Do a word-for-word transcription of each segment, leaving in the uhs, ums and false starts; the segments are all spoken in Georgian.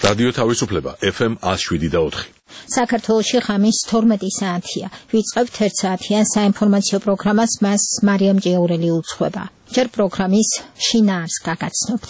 რადიო თავისუფლება ეფ ემ one oh seven და four. საქართველოში ხამის თორმეტი საათია. ვიწყებთ ერთ საათიან საინფორმაციო პროგრამას, მას მარიამ ჭიაურელი უძღვება. ჯერ პროგრამის შინაარსს გაგაცნობთ.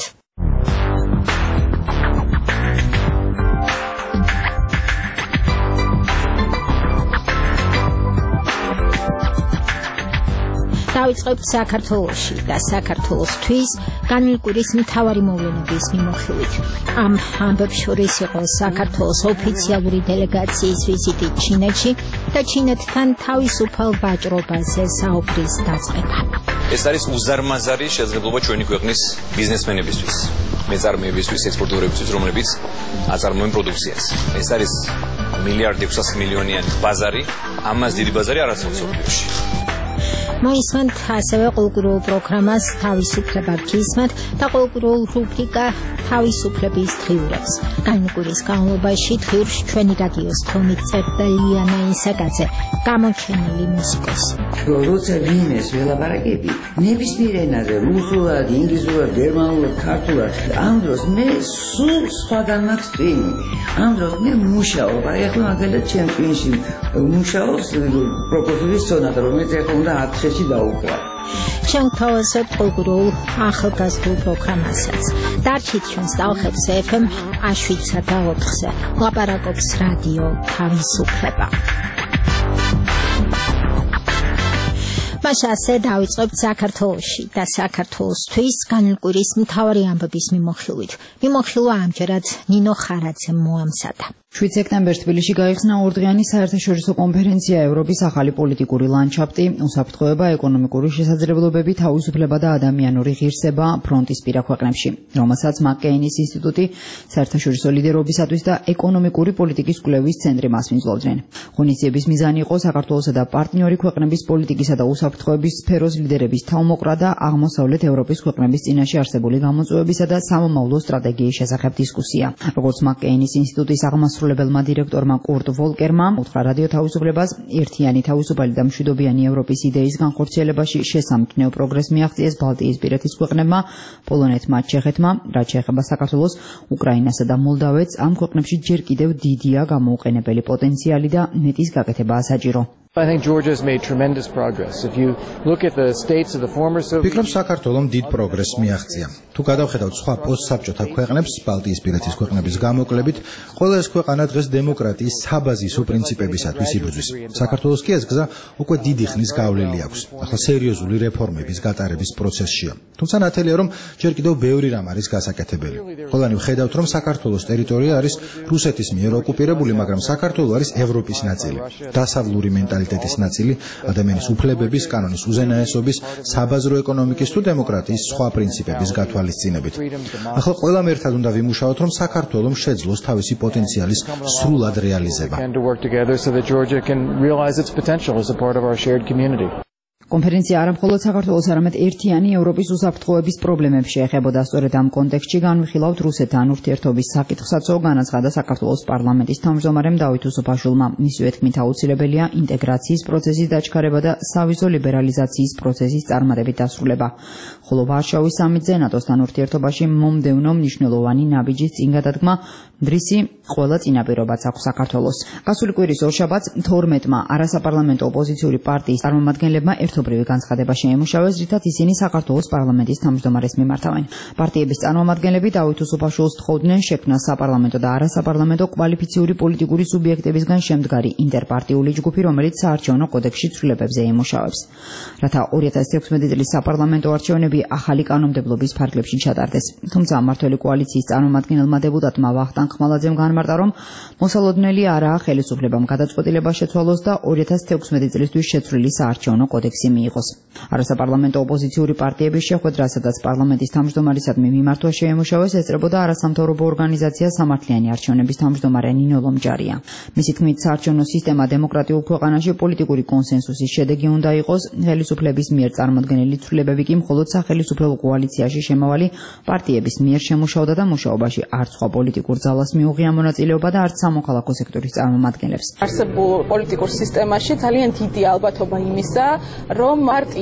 დავიწყებთ საქართველოში და საქართველოსთვის განმკვირის მთავარი მოვლენების მიმოხილვით. ამ ამბებს შორის იყო საქართველოს ოფიციალური დელეგაციის ვიზიტი ჩინეთში და ჩინეთთან თავისუფალ ვაჭრობაზე საუბრის დაწყება. ეს არის უზარმაზარი შესაძლებლობა ჩვენი ქვეყნის ბიზნესმენებისთვის, მეწარმეებისთვის, ექსპორტიორებისთვის, რომლებიც აწარმოებენ პროდუქციას. ეს არის მილიარდ ექვსასი მილიონიანი ბაზარი, ამას დიდი ბაზარი არ არსებობს მსოფლიოში. მოისმენთ ასევე ყოველკვირეულ პროგრამას თავისუფლება გისმენთ და ყოველკვირეულ რუბრიკა თავისუფლების დღიურებს. განმკვირის განმავლობაში დღიურს ჩვენი რადიოს თხოვნით წერდა ლიანა ისაკაძე, გამოჩენილი მუსიკოსი. როცა ვინმეს ველაპარაკები, ნებისმიერ ენაზე, რუსულად, ინგლისურად, გერმანულად, ქართულად, ამ დროს მე სულ სხვაგან მაქვს ტვინი. ამ დროს მე მუშაობ, აი ახლა მაგალითად ჩემ ტვინში მუშაობს პროპოზიციების სონატა, რომელიც ახლა უნდა ათში დაუკრა. ჩვენ თავაზობთ ყოველკვირეულ ახალგაზრდულ პროგრამასაც. დარჩით ჩვენს ტალღებზე ეფ ემ one oh seven და four-ზე. ლაპარაკობს რადიო თავისუფლება. მასე დავიწყებთ საქართველოში და საქართველოსთვის განმკვირის მთავარი ამბების მიმოხილვით. მიმოხილვა ამჯერად ნინო ხარაძემ მოამზადა. შვიდ სექტემბერს თბილისში გაიხსნა ორდღიანი საერთაშორისო კონფერენცია ევროპის ახალი პოლიტიკური ლანდშაფტი, უსაფრთხოება, ეკონომიკური შესაძლებლობები, თავისუფლება და ადამიანური ღირსება ფრონტისპირა ქვეყნებში, რომელსაც მაკ-კეინის ინსტიტუტი საერთაშორისო ლიდერობისათვის და ეკონომიკური პოლიტიკის კვლევის ცენტრი მასპინძლობდნენ. ღონისძიების მიზანი იყო საქართველოსა და პარტნიორი ქვეყნების პოლიტიკისა და უსაფრთხოების სფეროს ლიდერების თავმოყრა და აღმოსავლეთ ევროპის ქვეყნების წინაშე არსებული გამოწვევებისა და სამომავლო სტრატეგიის შესახებ დისკუსია. როგორც მაკ-კეინის ინსტიტუტის აღმასრულებელმა დირექტორმა კურტ ვოლკერმა უთხრა რადიო თავისუფლებას, ერთიანი თავისუფალი და მშვიდობიანი ევროპის იდეის განხორციელებაში შესამჩნევ პროგრესს მიაღწიეს ბალტიისპირეთის ქვეყნებმა, პოლონეთმა, ჩეხეთმა, რაც შეეხება საქართველოს, უკრაინასა და მოლდავეთს, ამ ქვეყნებში ჯერ კიდევ დიდია გამოუყენებელი პოტენციალი და მეტის გაკეთებაა საჭირო. I think Georgia has made tremendous progress. If you look at the states of the former Soviet ვიკრომ საქართველოს დიდ პროგრესს მიაღწია. თუ გადავხედავთ სხვა პოსტსაბჭოთა ქვეყნებს, ბალტიისპირეთის ქვეყნების გამოკლებით, ყველა ეს ქვეყანა დღეს დემოკრატიის საბაზისო პრინციპებისათვის იბრძვის. საქართველოს კი ეს გზა უკვე დიდი ხნის გავლილი აქვს. ახლა სერიოზული რეფორმების გატარების პროცესშია. თუმცა ნათელია, რომ ჯერ კიდევ ბევრი რამ არის გასაკეთებელი. ყველანი ვხედავთ, რომ საქართველოს ტერიტორია არის რუსეთის მიერ ოკუპირებული, მაგრამ საქართველო არის ევროპის ნაწილი. დასავლური მენტალიტეტის ნაწილი, ადამიანის უფლებების, კანონის უზენაესობის, საბაზრო ეკონომიკის თუ დემოკრატიის სხვა პრინციპების გათვალისწინებით. ახლა ყველამ ერთად უნდა ვიმუშაოთ, რომ საქართველოს შეძლოს თავისი პოტენციალის სრულად რეალიზება. კონფერენცია არა მხოლოდ საქართველოს, არამედ ერთიანი ევროპის უსაფრთხოების პრობლემებს შეეხებოდა. სწორედ ამ კონტექსტში განვიხილავთ რუსეთთან ურთიერთობის საკითხსაც, განაცხადა საქართველოს პარლამენტის თავმჯდომარემ დავით უსუფაშვილმა. მისივე თქმით, აუცილებელია ინტეგრაციის პროცესის დაჩქარება და სავიზო ლიბერალიზაციის პროცესის წარმატებით დასრულება. ხოლო ვარშავის სამიტზე ნატოსთან ურთიერთობაში მომდევნო მნიშვნელოვანი ნაბიჯის წინ გადადგმა მდრისი ყველა წინაპირობაც აქვს საქართველოს. გასული კვირის ორშაბათს თორმეტმა არასაპარლამენტო ოპოზიციური პარტიის წარმომადგენლებმა ერთობრივი განცხადება შეემუშავეს, რითაც ისინი საქართველოს პარლამენტის თავმჯდომარეს მიმართავენ. პარტიების წარმომადგენლები დავით უსუფაშვილს თხოვდნენ შექმნას საპარლამენტო და არასაპარლამენტო კვალიფიციური პოლიტიკური სუბიექტებისგან შემდგარი ინტერპარტიული ჯგუფი, რომელიც საარჩევნო კოდექსში ცვლილებებზე ემუშავებს. რათა ორი ათას თექვსმეტი წლის საპარლამენტო არჩევნები ახალი კანონმდებლობის ფარგლებში ჩატარდეს. თუმცა მმართველი კოალიციის წარმომადგენელმა დეპუტატმა ვახტანგ ხმალაძემ განმარტა, რომ მოსალოდნელი არაა ხელისუფლებამ გადაწყვეტილება შეცვალოს და ორი ათას თექვსმეტი წლისთვის შეცვლილი საარჩევნო კოდექსი მიიღოს. არასაპარლამენტო ოპოზიციური პარტიების შეხვედრა, სადაც პარლამენტის თავმჯდომარისადმი მიმართვა შეემუშავეს, ესწრებოდა არასამთავრობო ორგანიზაცია სამართლიანი არჩევნების თავმჯდომარე ნინო ლომჯარია. მისი თქმით, საარჩევნო სისტემა დემოკრატიულ ქვეყანაში პოლიტიკური კონსენსუსის შედეგი უნდა იყოს, ხელისუფლების მიერ წარმოქმნილი ცვლილებები კი მხოლოდ სახელისუფლებო კოალიციაში შემავალი პარტიების მიერ შემუშავდა და მუშაობაში არც სხვა პოლიტიკურ ძალას მიუღია მონაწილეობა და არც სამოქალაქო სექტორის წარმომადგენლებს. არსებულ პოლიტიკურ სისტემაში ძალიან დიდი ალბათობა იმისა, რომ პარტია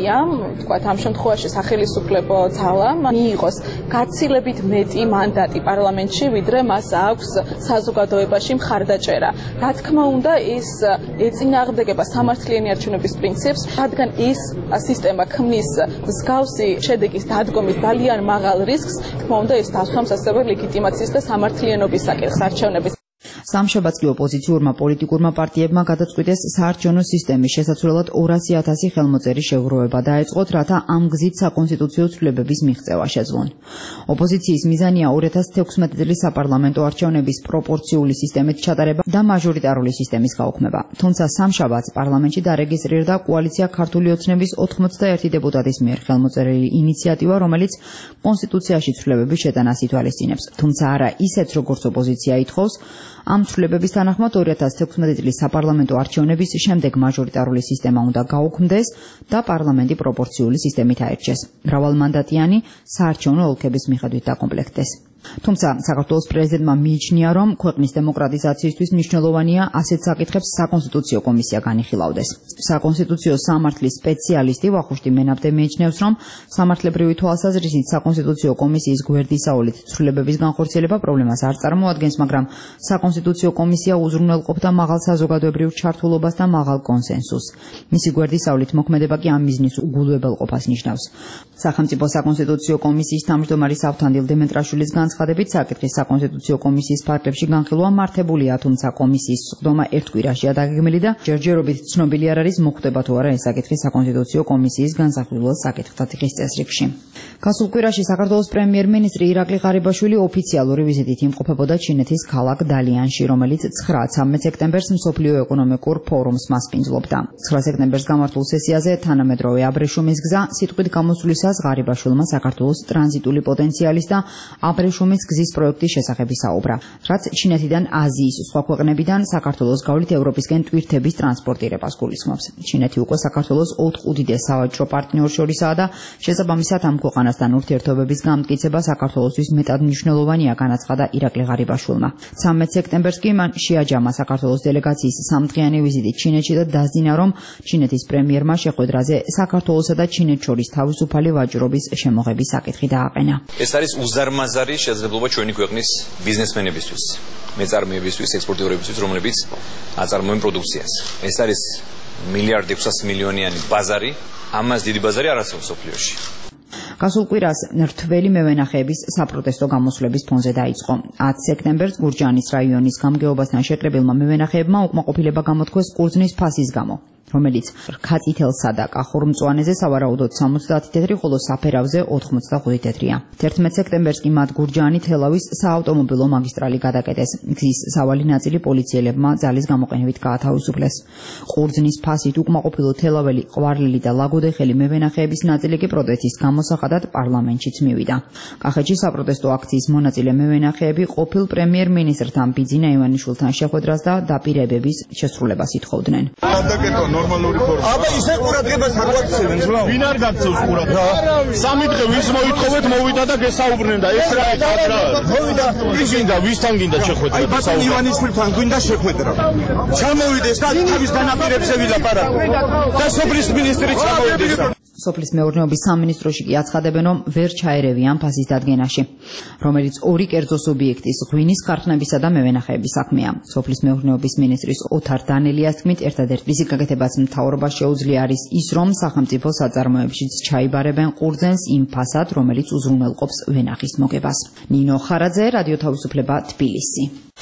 პარტიამ, თქვათ ამ შემთხვევაში სახელმწიფო ძალა, მიიღოს გაცილებით მეტი მანდატი პარლამენტში, ვიდრე მას აქვს საზოგადოებაში მხარდაჭერა. Რა თქმა უნდა, ის ეწინააღმდეგება სამართლიანი არჩევნების პრინციპს, რადგან ის სისტემა ქმნის მსგავსი შედეგის დადგომის ძალიან მაღალ რისკს, თქმა უნდა, ის დასვამს ასევე ლეგიტიმაციის და სამართლიანობის საკითხს არჩევნების. სამშაბათს კი ოპოზიციურმა პოლიტიკურმა პარტიებმა გადაწყვიტეს საარჩევნო სისტემის შესაძლებლად ორასი ათასი ხელმოწერის შეგროვება დაეწყოთ, რათა ამ გზით საკონსტიტუციო ცვლილებების მიღწევა შეძლონ. ოპოზიციის მიზანია ორი ათას თექვსმეტი წლის საპარლამენტო არჩევნების პროპორციული სისტემით ჩატარება და მაჟორიტარული სისტემის გაუქმება. თუმცა სამშაბათს პარლამენტში დარეგისტრირდა კოალიცია ქართული ოცნების ოთხმოცდაერთი დეპუტატის მიერ ხელმოწერილი ინიციატივა, რომელიც კონსტიტუციაში ცვლილებების შეტანას ითვალისწინებს. თუმცა არა ისეც, როგორც ოპოზიცია ითხოვს, ამ ცვლილებების თანახმად ორი ათას თექვსმეტი წლის საპარლამენტო არჩევნების შემდეგ მაჟორიტარული სისტემა უნდა გაუქმდეს და პარლამენტი პროპორციული სისტემით აირჩეს. მრავალმანდატიანი საარჩევნო ოლქების მიხედვით დაკომპლექტდეს. თუმცა საქართველოს პრეზიდენტმა მიიჩნია, რომ ქვეყნის დემოკრატიზაციისთვის მნიშვნელოვანია ასეთ საკითხებს საკონსტიტუციო კომისია განიხილავდეს. საკონსტიტუციო სამართლის სპეციალისტი ვახუშტი მენაბდე მიიჩნევს, რომ სამართლებრივი თვალსაზრისით საკონსტიტუციო კომისიის გვერდისავალით ცვლილებების განხორციელება პრობლემას არ წარმოადგენს, მაგრამ საკონსტიტუციო კომისია უზრუნველყოფდა მაღალ საზოგადოებრივ ჩართულობას და მაღალ კონსენსუსს. მისი გვერდისავალით მოქმედება კი ამ მიზნის უგულებელყოფას ნიშნავს. სახელმწიფო საკონსტიტუციო კომისიის თავმჯდომარის ავთანდილ დემენტრაშვილის განცხადებით, საკითხის საკონსტიტუციო კომისიის ფარგლებში განხილვა მართებულია, თუმცა კომისიის სხდომა ერთ კვირაშია დაგეგმილი და ჯერჯერობით ცნობილი არ არის მოხდება თუ არა ეს საკითხი საკონსტიტუციო კომისიის განსახილველ საკითხთა თიხის წესრიგში. გასულ კვირაში საქართველოს პრემიერ-მინისტრი ირაკლი ღარიბაშვილი ოფიციალური ვიზიტით იმყოფებოდა ჩინეთის ქალაქ დალიანში, რომელიც ცხრა-ცამეტ სექტემბერს მსოფლიო ეკონომიკურ ფორუმს მასპინძლობდა. ცხრა სექტემბერს გამართულ სესიაზე თანამედროვე აბრეშუმის გზა სიტყვით გამოსვლისას ღარიბაშვილმა საქართველოს ტრანზიტული პოტენციალის და აბრეშუმის გზის პროექტის შესახებ ისაუბრა, რაც ჩინეთიდან აზიის სხვა ქვეყნებიდან საქართველოს გავლით ევროპისკენ ტვირთების ტრანსპორტირებას გულისხმობს. ჩინეთი უკვე საქართველოს ოთხ უდიდეს სავაჭრო პარტნიორს შორისაა და შესაბამისად ამ ქვეყანასთან ურთიერთობების გამტკიცება საქართველოსთვის მეტად მნიშვნელოვანია, განაცხადა ირაკლი ღარიბაშვილმა. ცამეტ სექტემბერს კი მან შეაჯამა საქართველოს დელეგაციის სამდღიანი ვიზიტი ჩინეთში და დასძინა, რომ ჩინეთის პრემიერმა შეხვედრაზე საქართველოსა და ჩინეთს შორის თავისუფალი ვაჭრობის შემოღების საკითხი დააყენა. ეს არის უზარმაზარი შესაძლებლობა ჩვენი ქვეყნის ბიზნესმენებისთვის, მეწარმეებისთვის, ექსპორტიორებისთვის, რომლებიც აწარმოებენ პროდუქციას. ეს არის მილიარდ ექვსასი მილიონიანი ბაზარი, ამას დიდი ბაზარი არ არსებობს სოფლიოში. გასულ კვირას რთველი მევენახეების საპროტესტო გამოსვლების ფონზე დაიწყო. ათი სექტემბერს გურჯაანის რაიონის გამგეობასთან შეკრებილმა მევენახეებმა უკმაყოფილება გამოთქვეს ყურძნის ფასის გამო, რომელიც რქაწითელსა და კახორმწვანეზე სავარაუდოდ სამოცდაათი თეთრი, ხოლო საფერავზე ოთხმოცდახუთი თეთრია. თერთმეტ სექტემბერს კი მათ გურჯაანი-თელავის საავტომობილო მაგისტრალი გადაკეტეს. გზის სავალი ნაწილი პოლიციელებმა ძალის გამოყენებით გაათავისუფლეს. ყურძნის ფასით უკმაყოფილო თელაველი, ყვარლილი და ლაგოდეხელი მევენახეების ნაწილი კი პროტესტის გამოსახადად პარლამენტშიც მივიდა. კახეთში საპროტესტო აქციის მონაწილე მევენახეები ყოფილ პრემიერ-მინისტრთან ბიძინა ივანიშვილთან შეხვედრას და დაპირებების შესრულებას ითხოვდნენ. ნორმალური ფორმა. აბა ისე ყურადღებას არ გვაქცევენ, რა? ვინ არ გაქცევს ყურადღებას? სამი დღე ვის მოითხოვეთ, მოვიდა და გესაუბრნენ და ეს რა არის რა? მოვიდა, ის გინდა, ვისთან გინდა შეხვედრა? აი ბატონ ივანიშვილთან გინდა შეხვედრა. ჩამოვიდეს და თავის განაპირებზე ვილაპარაკო. და სოფლის მინისტრი ჩამოვიდეს. სოფლის მეურნეობის სამინისტროში კი აცხადებენ, რომ ვერ ჩაერევიან ფასის დადგენაში, რომელიც ორი კერძო სუბიექტის ღვინის ქარხნებისა და მევენახეების საქმეა. სოფლის მეურნეობის მინისტრის ოთარ დანელიას თქმით, ერთადერთი მისი გაკეთებას მთავრობას შეუძლია არის ის, რომ სახელმწიფო საწარმოებშიც ჩაიბარებენ ყურძენს იმ ფასად, რომელიც უზრუნველყოფს ვენახის მოგებას. ნინო ხარაძე, რადიო თავისუფლება, თბილისი.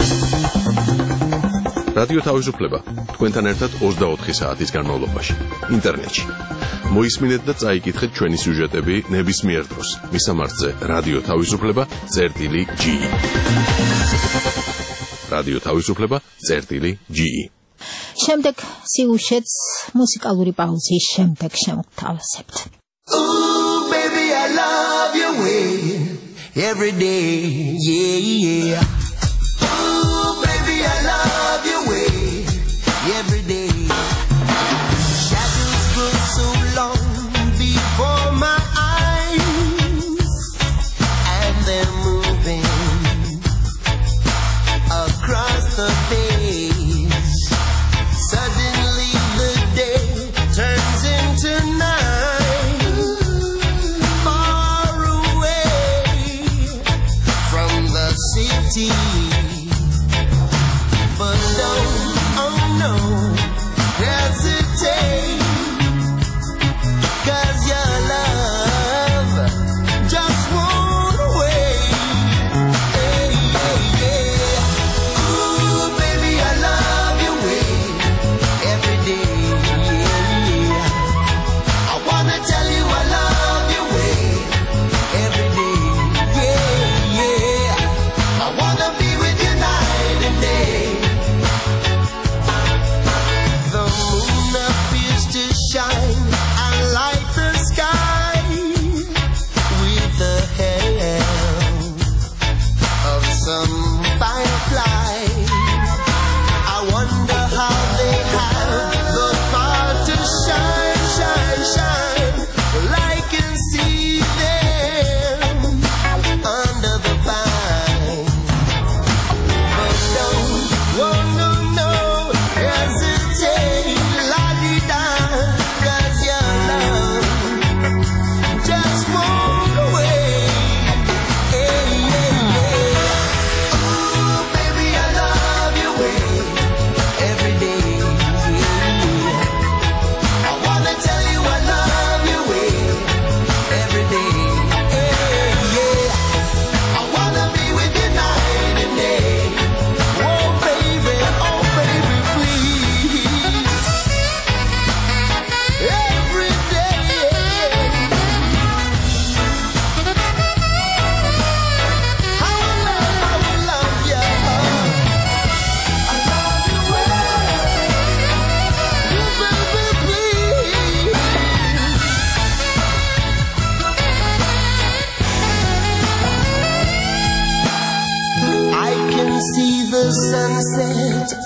რადიო თავისუფლება თქვენთან ერთად ოცდაოთხი საათის განმავლობაში ინტერნეტში. მოისმინეთ და წაიკითხეთ ჩვენი სიუჟეტები ნებისმიერ დროს. მისამართზე რადიო თავისუფლება წერტილი ჯი. რადიო თავისუფლება წერტილი ჯი. შემდეგ სიუჟეტს მუსიკალური პაუზის შემდეგ შემოგთავაზებთ. Ooh baby I love your way every day yeah yeah. Ooh baby I love your way every day. Shadows grow so long before my eyes and they're moving across the page. Suddenly the day turns into night.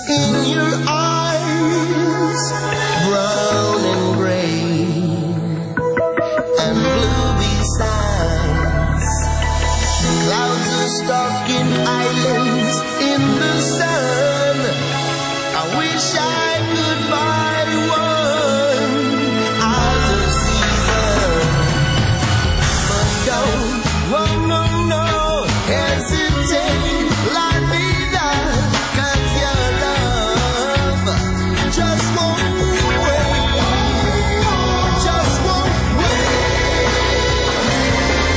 in your eyes, brown and gray and blue besides. Clouds are stalking islands in the sun. I wish I could buy one out of season, but don't, oh no, no, hesitate, light me down, 'cause your love just won't wait, just won't wait.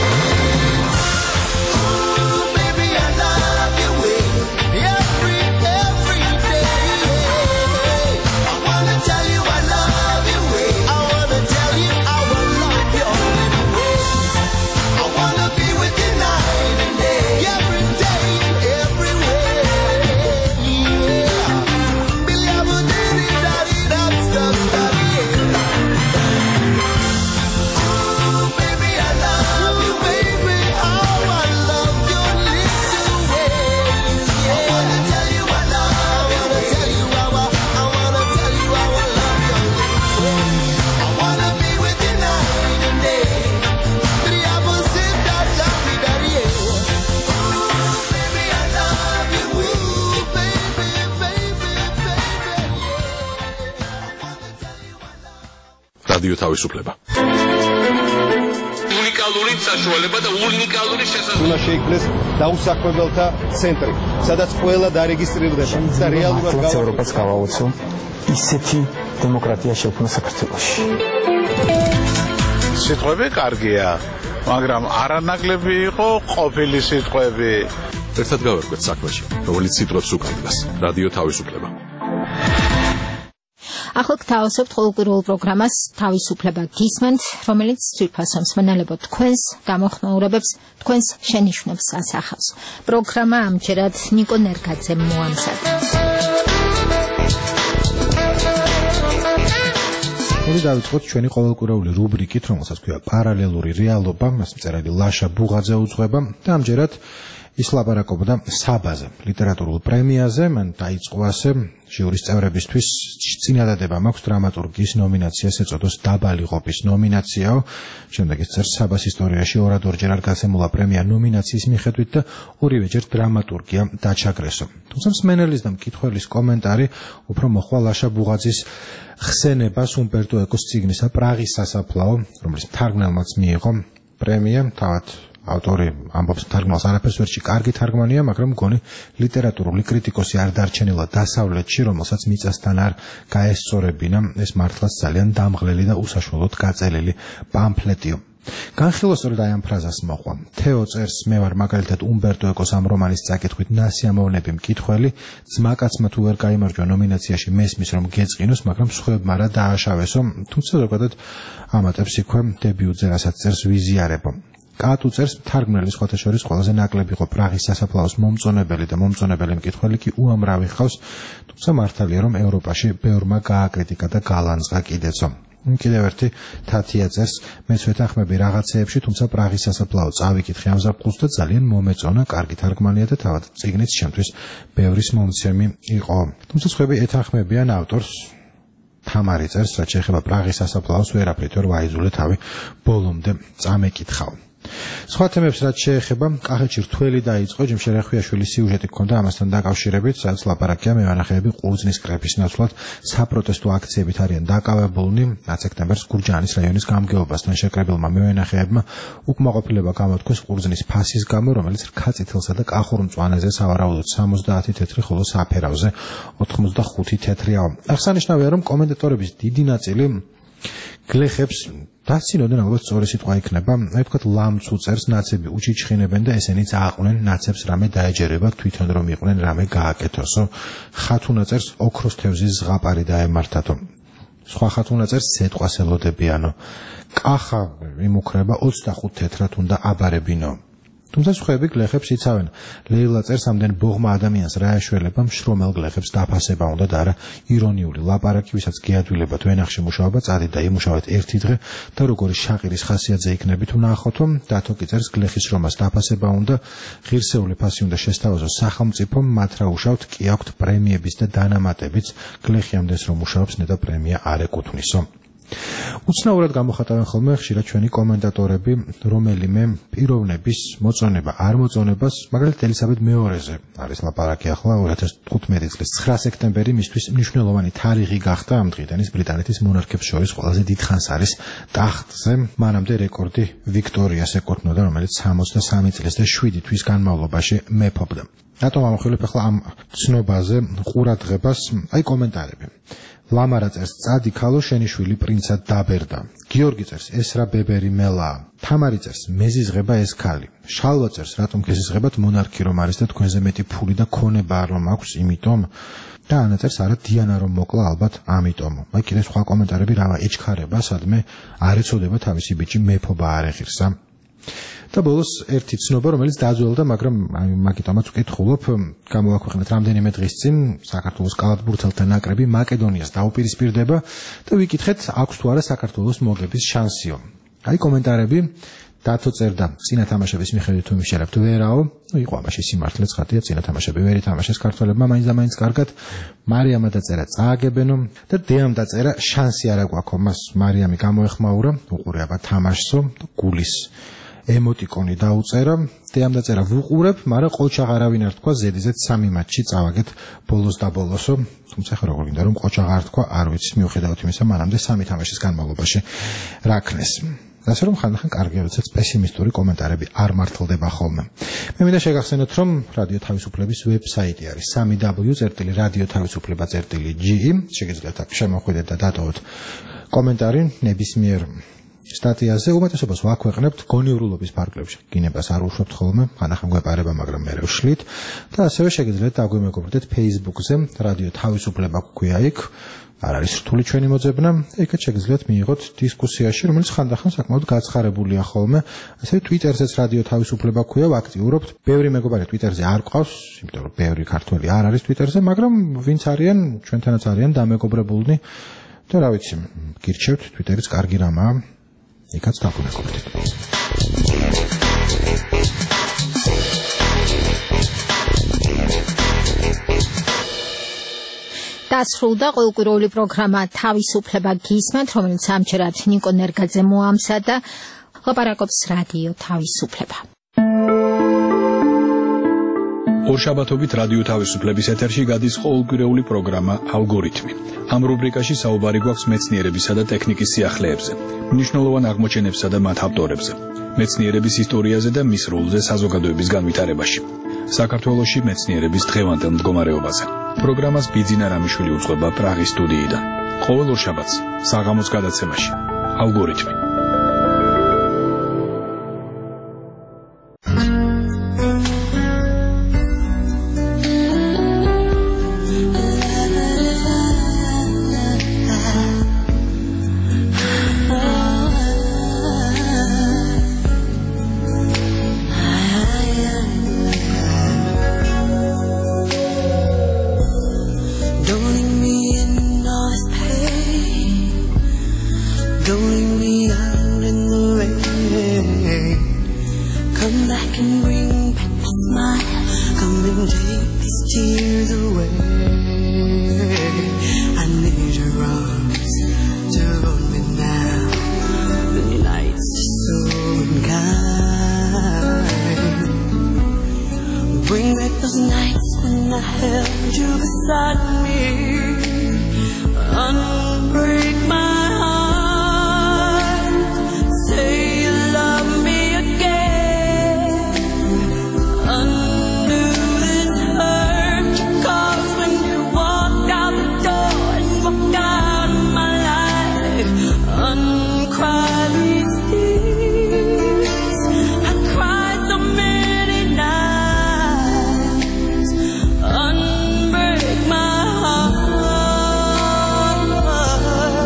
Ooh, baby, I love your way, every, every day. I wanna tell you I love your way, I wanna tell you how I love your way. I wanna be with you night and day, every day and everywhere. Yeah. Bilabo didi dadi dab dab dadi. Ooh, baby, I love you, baby. How I love your little ways. Yeah. I wanna tell you I love you, I wanna tell you how I, I wanna tell you how I love your little ways. I wanna be with you night and day. Bilabo sit dab dadi dadi. Ooh, baby, I love you, ooh, baby, baby, baby. Yeah. I wanna tell you I love. რადიო თავისუფლება. უნიკალური საშუალება და უნიკალური შესაძლებლობა. უნდა შეიქმნეს დაუსაქმებელთა ცენტრი, სადაც ყველა დარეგისტრირდება და რეალურად ევროპას გავაოცო ისეთი დემოკრატია შექმნა საქართველოში. სიტყვები კარგია, მაგრამ არანაკლები იყო ყოფილი სიტყვები. ერთად გავერკვეთ საქმეში, რომელიც სიტყვებს უკანდას. რადიო თავისუფლება. ახლა გთავაზობთ ყოველკვირეულ პროგრამას თავისუფლება გისმენთ, რომელიც ძვირფასო მსმენელებო თქვენს გამოხმაურებებს, თქვენს შენიშვნებს ასახავს. პროგრამა ამჯერად ნიკო ნერგაძემ მოამზადა. მოდი დავიწყოთ ჩვენი ყოველკვირეული რუბრიკით, რომელსაც ქვია პარალელური რეალობა, მას მწერალი ლაშა ბუღაძე უძღვება და ამჯერად ის ლაპარაკობდა საბაზე, ლიტერატურულ პრემიაზე. მან დაიწყო ასე ჟიურის წევრებისთვის წინადადება მაქვს დრამატურგიის ნომინაციას ეწოდოს დაბალი ყოფის ნომინაციაო. შემდეგ ის წერს საბას ისტორიაში ორად ორჯერ არ გასემულა პრემია ნომინაციის მიხედვით და ორივეჯერ დრამატურგია დაჩაგრესო. თუმცა მსმენელის და მკითხველის კომენტარი უფრო მოხვა ლაშა ბუღაძის ხსენებას უმბერტო ეკოს წიგნისა პრაღის სასაფლაო, რომლის მთარგმნელმაც მიიღო პრემია. თავად ავტორი ამბობს, თარგმნელს არაფერს ვერჩი კარგი თარგმანია, მაგრამ მგონი ლიტერატურული კრიტიკოსი არ დარჩენილა დასავლეთში, რომელსაც მიწასთან არ გაესწორებინა. ეს მართლაც ძალიან დამღლელი და უსაშუალოდ გაწელილი პამფლეტიო. განხილვა სწორედ აი ამ ფრაზას მოყვა. თეო წერს, მე ვარ მაგალითად უმბერტო ეკოს ამ რომანის წაკითხვით ნასიამოვნები მკითხველი, ძმაკაცმა თუ ვერ გაიმარჯვა ნომინაციაში მესმის რომ გეწყინოს, მაგრამ სხვებმა რა დააშავესო, თუმცა ზოგადად ამატებს იქვე დებიუტზე, რასაც წერს ვიზიარებო. კატუ წერს, თარგმნელი სხვათა შორის ყველაზე ნაკლები იყო პრაღის სასაფლაოს მომწონებელი და მომწონებელი მკითხველი კი უამრავი ხავს, თუმცა მართალია რომ ევროპაში ბევრმა გააკრიტიკა და გალანძღა კიდეცო. კიდევ ერთი თათია წერს, მეც ვეთანხმები რაღაცეებში, თუმცა პრაღის სასაფლაო წავიკითხე ამ ზაფხულს და ძალიან მომეწონა, კარგი თარგმანია და თავად წიგნიც ჩემთვის ბევრის მომცემი იყო. თუმცა სხვები ეთანხმებიან ავტორს. თამარი წერს, რაც შეეხება პრაღის სასაფლაოს, ვერაფრით ვერ ვაიზულე თავი ბოლომდე წამეკითხავ. სხვა თემებს რაც შეეხება, კახეთში რთველი დაიწყო, ჯიმშე რეხვიაშვილის სიუჟეტი გქონდა ამასთან დაკავშირებით, სადაც ლაპარაკია მევენახეები ყურძნის კრეფის ნაცვლად საპროტესტო აქციებით არიან დაკავებულნი. სექტემბერს გურჯაანის რაიონის გამგეობასთან შეკრებილმა მევენახეებმა უკმაყოფილება გამოთქვეს ყურძნის ფასის გამო, რომელიც რქაწითელსა და კახურ მწვანეზე სავარაუდოდ სამოცდაათი თეთრი, ხოლო საფერავზე ოთხმოცდახუთი თეთრია. აღსანიშნავია, რომ კომენტატორების დიდი ნაწილი გლეხებს დაცინოდნენ, ალბათ სწორი სიტყვა იქნება, აი თქვათ ლამწუ წერს, ნაცები უჩიჩხინებენ და ესენიც ააყვნენ ნაცებს რამე დაეჯერებათ, თვითონ რომ იყვნენ რამე გააკეთოსო. ხათუნა წერს, ოქროს თევზის ზღაპარი დაემართათო. სხვა ხათუნა წერს, სეტყვას ელოდებიანო. კახა იმუქრება ოცდახუთ თეთრად უნდა აბარებინო. თუმცა სხვაები გლეხებს იცავენ. ლეილა წერს ამდენ ბოღმა ადამიანს რა ეშველება მშრომელ გლეხებს დაფასება უნდა და არა ირონიული ლაპარაკი, ვისაც გეადვილებათ ვენახში მუშაობა, წადით და იმუშავეთ ერთი დღე და როგორი შაყირის ხასიათზე იქნებით ვნახოთო. დათო კი წერს გლეხის შრომას დაფასება უნდა, ღირსეული ფასი უნდა შესთავაზოს სახელმწიფომ, მათ რა უშავთ კი აქვთ პრემიების და დანამატებიც, გლეხი ამდენს რომ მუშაობს ნედა პრემია არ ეკუთვნისო. უცნაურად გამოხატავენ ხოლმე ხშირად ჩვენი კომენტატორები რომელიმე პიროვნების მოწონება არ მოწონებას, მაგალითად ელისაბედ მეორეზე არის ლაპარაკი ახლა ორი ათას თხუთმეტი წლის ცხრა სექტემბერი მისთვის მნიშვნელოვანი თარიღი გახდა ამ დღიდან ის ბრიტანეთის მონარქებს შორის ყველაზე დიდხანს არის ტახტზე, მანამდე რეკორდი ვიქტორიას ეკუთვნოდა, რომელიც სამოცდასამი წლის და შვიდი თვის განმავლობაში მეფობდა. რატომ ამხილებ ახლა ამ ცნობაზე ყურადღებას? აი კომენტარები. ლამარა წერს წადი ქალო შენი შვილი პრინცად დაბერდა. გიორგი წერს ეს რა ბებერი მელა. თამარი წერს მეზიზღება ეს ქალი. შალვა წერს რატომ გეზიზღებათ მონარქი რომ არის და თქვენზე მეტი ფული და ქონება რომ აქვს იმიტომ. და ანა წერს არა დიანა რომ მოკლა ალბათ ამიტომ. აი კიდე სხვა კომენტარები რა ეჩქარება სადმე არ ეცოდება თავისი ბიჭი მეფობა არ ეღირსა. და ბოლოს ერთი ცნობა რომელიც დაძველდა, მაგრამ მაგიტომაც ვკითხულობ, გამოაქვეყნეთ რამდენიმე დღის წინ საქართველოს კალათბურთელთა ნაკრები მაკედონიას დაუპირისპირდება და ვიკითხეთ აქვს თუ არა საქართველოს მოგების შანსიო. აი კომენტარები. დათო წერდა წინა თამაშების მიხედვით თუ მიშერებთ ვერაო, ну იყო ამაში სიმართლე ცხადია, წინა თამაშები ვერ ითამაშეს ქართველებმა მაინც და მაინც კარგად. მარიამა დაწერა წააგებენო და დეამ დაწერა შანსი არ აგვაქვს, მას მარიამი გამოეხმაურა, უყურება თამაშსო, გულის ემოტიკონი დაუწერა, დეამ დაწერა ვუყურებ, მაგრამ ყოჩაღ არავინ არ თქვა, ზედიზედ სამი მატჩი წავაგეთ ბოლოს და ბოლოსო. თუმცა ხო როგორ გინდა რომ ყოჩაღ არ თქვა, არ ვიცი, მიუხედავად იმისა, მანამდე სამი თამაშის განმავლობაში რაკნეს. ასე რომ ხანდახან კარგი როდესაც პესიმისტური კომენტარები არ მართლდება ხოლმე. მე მინდა შეგახსენოთ, რომ რადიო თავისუფლების ვებსაიტი არის სამი დაბლიუ წერტილი რადიო თავისუფლება წერტილი ჯი ი. შეგიძლიათ აქ შემოხვიდეთ და დატოვოთ კომენტარი ნებისმიერ სტატიაზე. უმეტესობას ვაქვეყნებთ გონიურულობის ფარგლებში. გინებას არ უშვებთ ხოლმე, ხანდახან გვეპარება, მაგრამ მე ვშლით და ასევე შეგიძლიათ დაგვიმეგობრდეთ Facebook-ზე, რადიო თავისუფლება გვქვია იქ. არ არის რთული ჩვენი მოძებნა, იქაც შეგიძლიათ მიიღოთ დისკუსიაში, რომელიც ხანდახან საკმაოდ გაცხარებულია ხოლმე. ასევე Twitter-ზეც რადიო თავისუფლება გვქვია, ვაქტიურობთ. ბევრი მეგობარი Twitter-ზე არ ყავს, იმიტომ რომ ბევრი ქართველი არ არის Twitter-ზე, მაგრამ ვინც არიან, ჩვენთანაც არიან დამეგობრებულნი და რა ვიცი, გირჩევთ, Twitter-იც კარგი რამაა. იქაც დაგვიმეგობრდეთ. დასრულდა ყოველკვირეული პროგრამა თავისუფლება გისმენთ, რომელიც ამჯერად ნიკო ნერგაძე მოამზადა. ლაპარაკობს რადიო თავისუფლება. ორშაბათობით რადიო თავისუფლების ეთერში გადის ყოველკვირეული პროგრამა ალგორითმი. ამ რუბრიკაში საუბარი გვაქვს მეცნიერებისა და ტექნიკის სიახლეებზე, მნიშვნელოვან აღმოჩენებსა და მათ ავტორებზე, მეცნიერების ისტორიაზე და მის როლზე საზოგადოების განვითარებაში. საქართველოში მეცნიერების დღევანდელ მდგომარეობაზე. პროგრამას ბიძინა რამიშვილი უძღვება პრაღის სტუდიიდან. ყოველ ორშაბათს საღამოს გადაცემაში ალგორითმი. Unbreak my heart.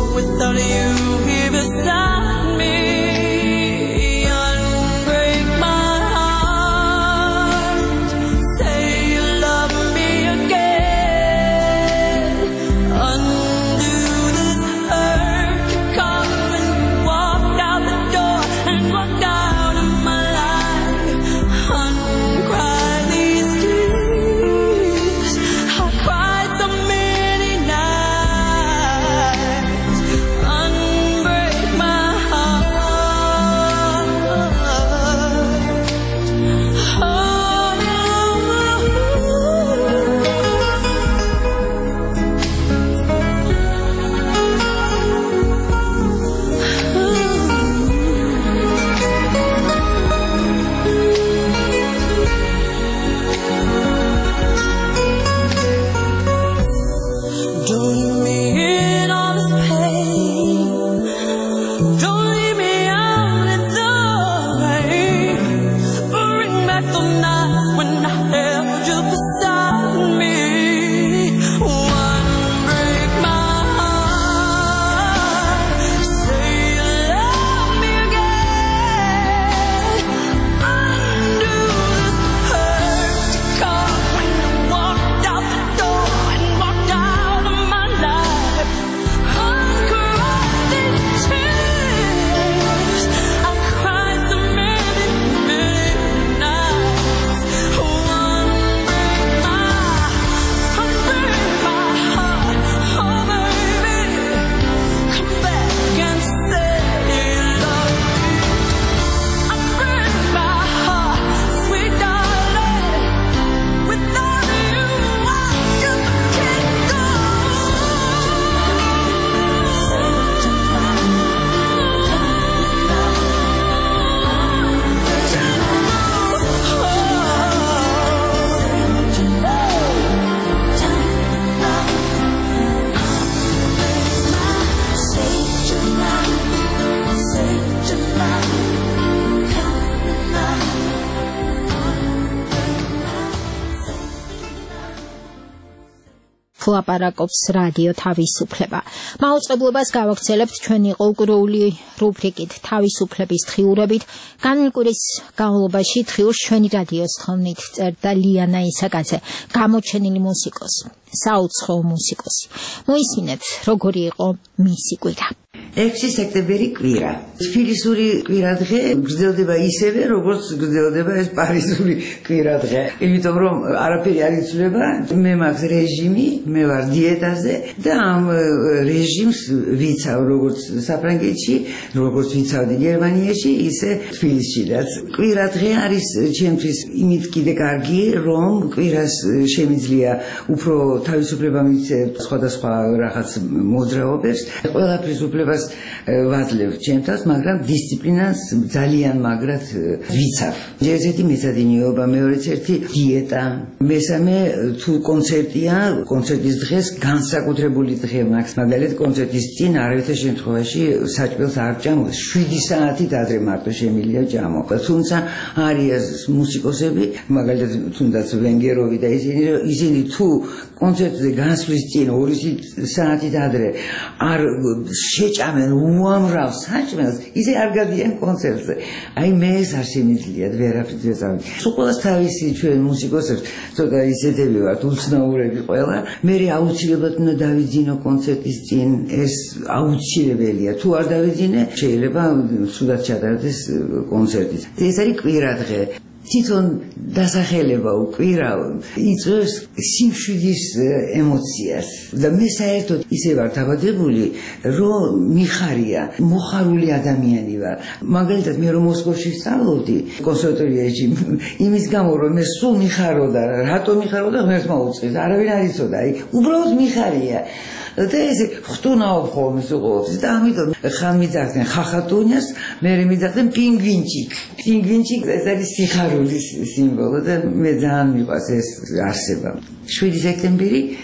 without you here beside me. Unbreak my heart. Say you love me again. Undo this hurt. Come and walk out the door and walk out of my life. Uncry these tears. I cried so many nights. Unbreak my heart. Don't leave me in all this pain. Don't leave me out in the rain. Bring back the nights when I held you beside me. One break my heart. Say you love me again. Undo this hurt. Come when you walked out the door and walked out of my life. Uncry these tears. I cried so many, many nights. One break my, unbreak my heart. Oh baby, come back and say you love me. Unbreak my heart, sweet darling. Without you, I just can't go. ლაპარაკობს რადიო თავისუფლება. მაუწყებლობას გავაგრძელებთ ჩვენი ყოველკვირეული რუბრიკით თავისუფლების თხიურებით. განმკვირის განმავლობაში თხიურს ჩვენი რადიოს თხოვნით წერდა ლიანა ისაკაძე, გამოჩენილი მუსიკოსი, საუცხო მუსიკოსი. მოისმინეთ, როგორი იყო მისი კვირა. ექვსი სექტემბერი კვირა. თბილისური კვირადღე გრძელდება ისევე, როგორც გრძელდება ეს პარიზული კვირადღე. იმიტომ რომ არაფერი არ იცვლება, მე მაქვს რეჟიმი, მე ვარ დიეტაზე და ამ რეჟიმს ვიცავ როგორც საფრანგეთში, როგორც ვიცავდი გერმანიაში, ისე თბილისშიც. კვირადღე არის ჩემთვის იმით კიდე კარგი, რომ კვირას შემიძლია უფრო თავისუფლება მიცემ სხვადასხვა რაღაც მოძრაობებს. ყველაფრის უფლებას ვაძლევ ჩემთავს, მაგრამ დისციპლინას ძალიან მაგრად ვიცავ. ერთ-ერთი მეცადინეობა, მეორეც ერთი დიეტა, მესამე თუ კონცერტია, კონცერტის დღეს განსაკუთრებული დღე მაქვს. მაგალითად კონცერტის წინ არავითარ შემთხვევაში საჭმელს არ ჭამო, შვიდი საათით ადრე მარტო შემიძლია ჭამო. თუმცა არიან მუსიკოსები, მაგალითად თუნდაც ვენგეროვი და ისინი, ისინი თუ კონცერტზე გასვლის წინ ორი საათით ადრე არ შეჭამენ უამრავ საჭმელს, ისე არ გადიან კონცერტზე. აი მე ეს არ შემიძლიათ ვერაფრით ვეწავი. სულ თავისი ჩვენ მუსიკოსებს ცოტა ისეთები ვართ, უცნაურები ყველა. მე აუცილებლად უნდა დავიძინო კონცერტის წინ, ეს აუცილებელია. თუ არ დავიძინე, შეიძლება სულად ჩატარდეს კონცერტი. ეს არის კვირადღე. თვითონ დასახელება უკვირა იწვევს სიმშვიდის ემოციას და მე საერთოდ ისე ვარ დაბადებული, რომ მიხარია, მოხარული ადამიანი ვარ. მაგალითად მე რომ მოსკოვში ვსწავლობდი კონსერვატორიაში, იმის გამო რომ მე სულ მიხაროდა, რატო მიხაროდა ღმერთს მოუწევს, არავინ არ იცოდა, აი უბრალოდ მიხარია. და ეს ხტუნაობ ხოლმე სულ და ამიტომ ხან მიძახდნენ ხახატუნიას, მე მიძახდნენ პინგვინჩიკ. პინგვინჩიკ ეს არის სიხარულის სიმბოლო და მე ძალიან მიყვარს ეს არსება. შვიდი სექტემბერი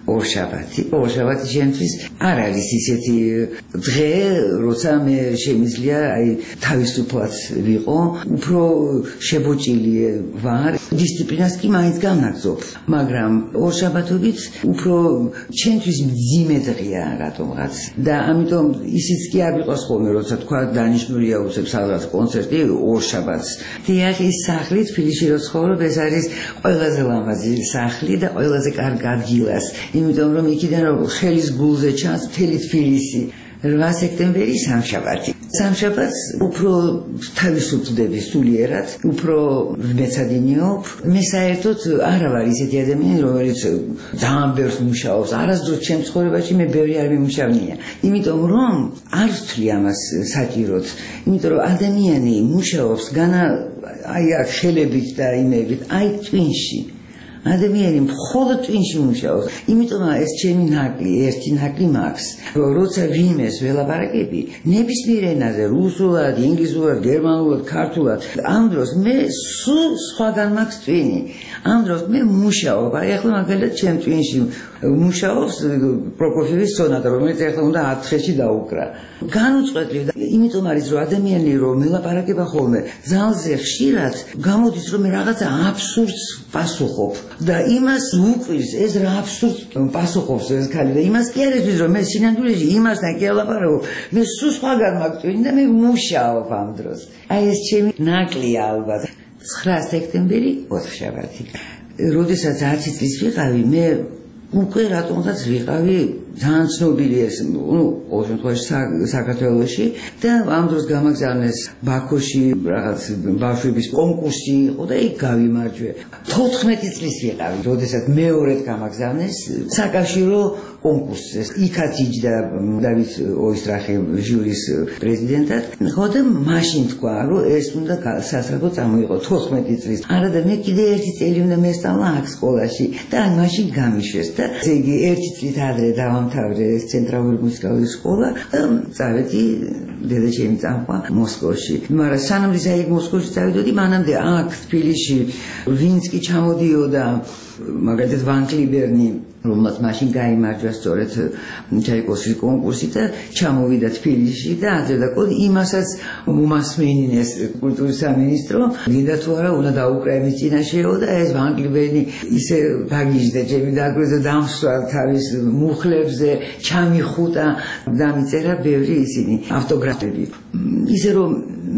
ორშაბათი. ორშაბათი შემთხვევით არ არის ისეთი დღე, როცა მე შემიძლია აი თავისუფლად ვიყო, უფრო შებოჭილი ვარ. დისციპლინას კი მაინც გამაგზობ, მაგრამ ორშაბათობით უფრო ჩემთვის მძიმე დღეა რატომღაც. და ამიტომ ისიც კი არ ვიყოს ხოლმე, როცა თქვა დანიშნულია უცებ სადღაც კონცერტი ორშაბათს. დიახ, ის სახლი თბილისში რო ცხოვრობ, ეს არის ყველაზე ლამაზი სახლი და ყველაზე კარგ ადგილას. იმიტომ რომ იქიდან ხელის გულზე ჩანს მთელი თბილისი. რვა სექტემბერი სამშაბათი. სამშაბათს უფრო თავისუფლდები სულიერად, უფრო მეცადინეობ. მე საერთოდ არა ვარ ისეთი ადამიანი, რომელიც ძალიან ბევრს მუშაობს. არასდროს ჩემ ცხოვრებაში მე ბევრი არ მიმუშავნია. იმიტომ რომ არ ვთვლი ამას საჭიროდ. იმიტომ რომ ადამიანი მუშაობს განა აი აქ ხელებით და იმებით, აი ტვინში. ადამიანი მხოლოდ ტვინში მუშაობს. იმიტომ ეს ჩემი ნაკლი, ერთი ნაკლი მაქვს. როცა ვინმეს ველაპარაკები, ნებისმიერ ენაზე, რუსულად, ინგლისურად, გერმანულად, ქართულად, ამ დროს მე სულ სხვაგან მაქვს ტვინი. ამ დროს მე მუშაობ. აი ახლა მაგალითად ჩემ ტვინში მუშაობს პროკოფიევის სონატა, რომელიც ახლა უნდა ათ დღეში დაუკრა. განუწყვეტლივ და იმიტომ არის რომ ადამიანი რომ მელაპარაკება ხოლმე ძალზე ხშირად გამოდის რომ მე რაღაცა აბსურდს პასუხობ და იმას უყვირს ეს რა აბსურდს პასუხობს ეს ქალი და იმას კი არ იცის რომ მე სინამდვილეში იმასთან კი ელაპარაკობ მე სულ სხვაგან მაქვს და მე მუშაობ ამ დროს აი ეს ჩემი ნაკლია ალბათ ცხრა სექტემბერი ოთხშაბათი როდესაც ათი წლის ვიყავი მე უკვე რატომღაც ვიყავი ძალიან ცნობილი ეს ნუ ყოველ შემთხვევაში საქართველოში და ამ დროს გამაგზავნეს ბაქოში რაღაც ბავშვების კონკურსი იყო და იქ გავიმარჯვე თოთხმეტი წლის ვიყავი როდესაც მეორედ გამაგზავნეს საკავშირო კონკურსზე იქაც იჯდა დავით ოისტრახე ჟიურის პრეზიდენტად ხო და მაშინ თქვა რომ ეს უნდა სასწრაფო წამოიყო თოთხმეტი წლის არა და მე კიდე ერთი წელი უნდა მესწავლა აქ სკოლაში და მაშინ გამიშვეს და ესე იგი ერთი წლით ადრე დავამთავრე ეს ცენტრალური მუსიკალური სკოლა წავედი დედაჩემი წამყვა მოსკოვში მაგრამ სანამ ის აი მოსკოვში წავიდოდი მანამდე აქ თბილისში ვინც კი ჩამოდიოდა მაგალითად ვან კლიბერნი რომელსაც მაშინ გაიმარჯვა სწორედ ჩაიკოვსკის კონკურსი და ჩამოვიდა თბილისში და ასე და კოლ იმასაც მომასმენინეს კულტურის სამინისტრო გინდა თუ არა უნდა დაუკრა იმის წინაშეო და ეს ვან კლიბერნი ისე დაგიჟდა ჩემი დაგვეზე დამსვა თავის მუხლებზე ჩამიხუტა დამიწერა ბევრი ისინი ავტოგრაფები ისე რომ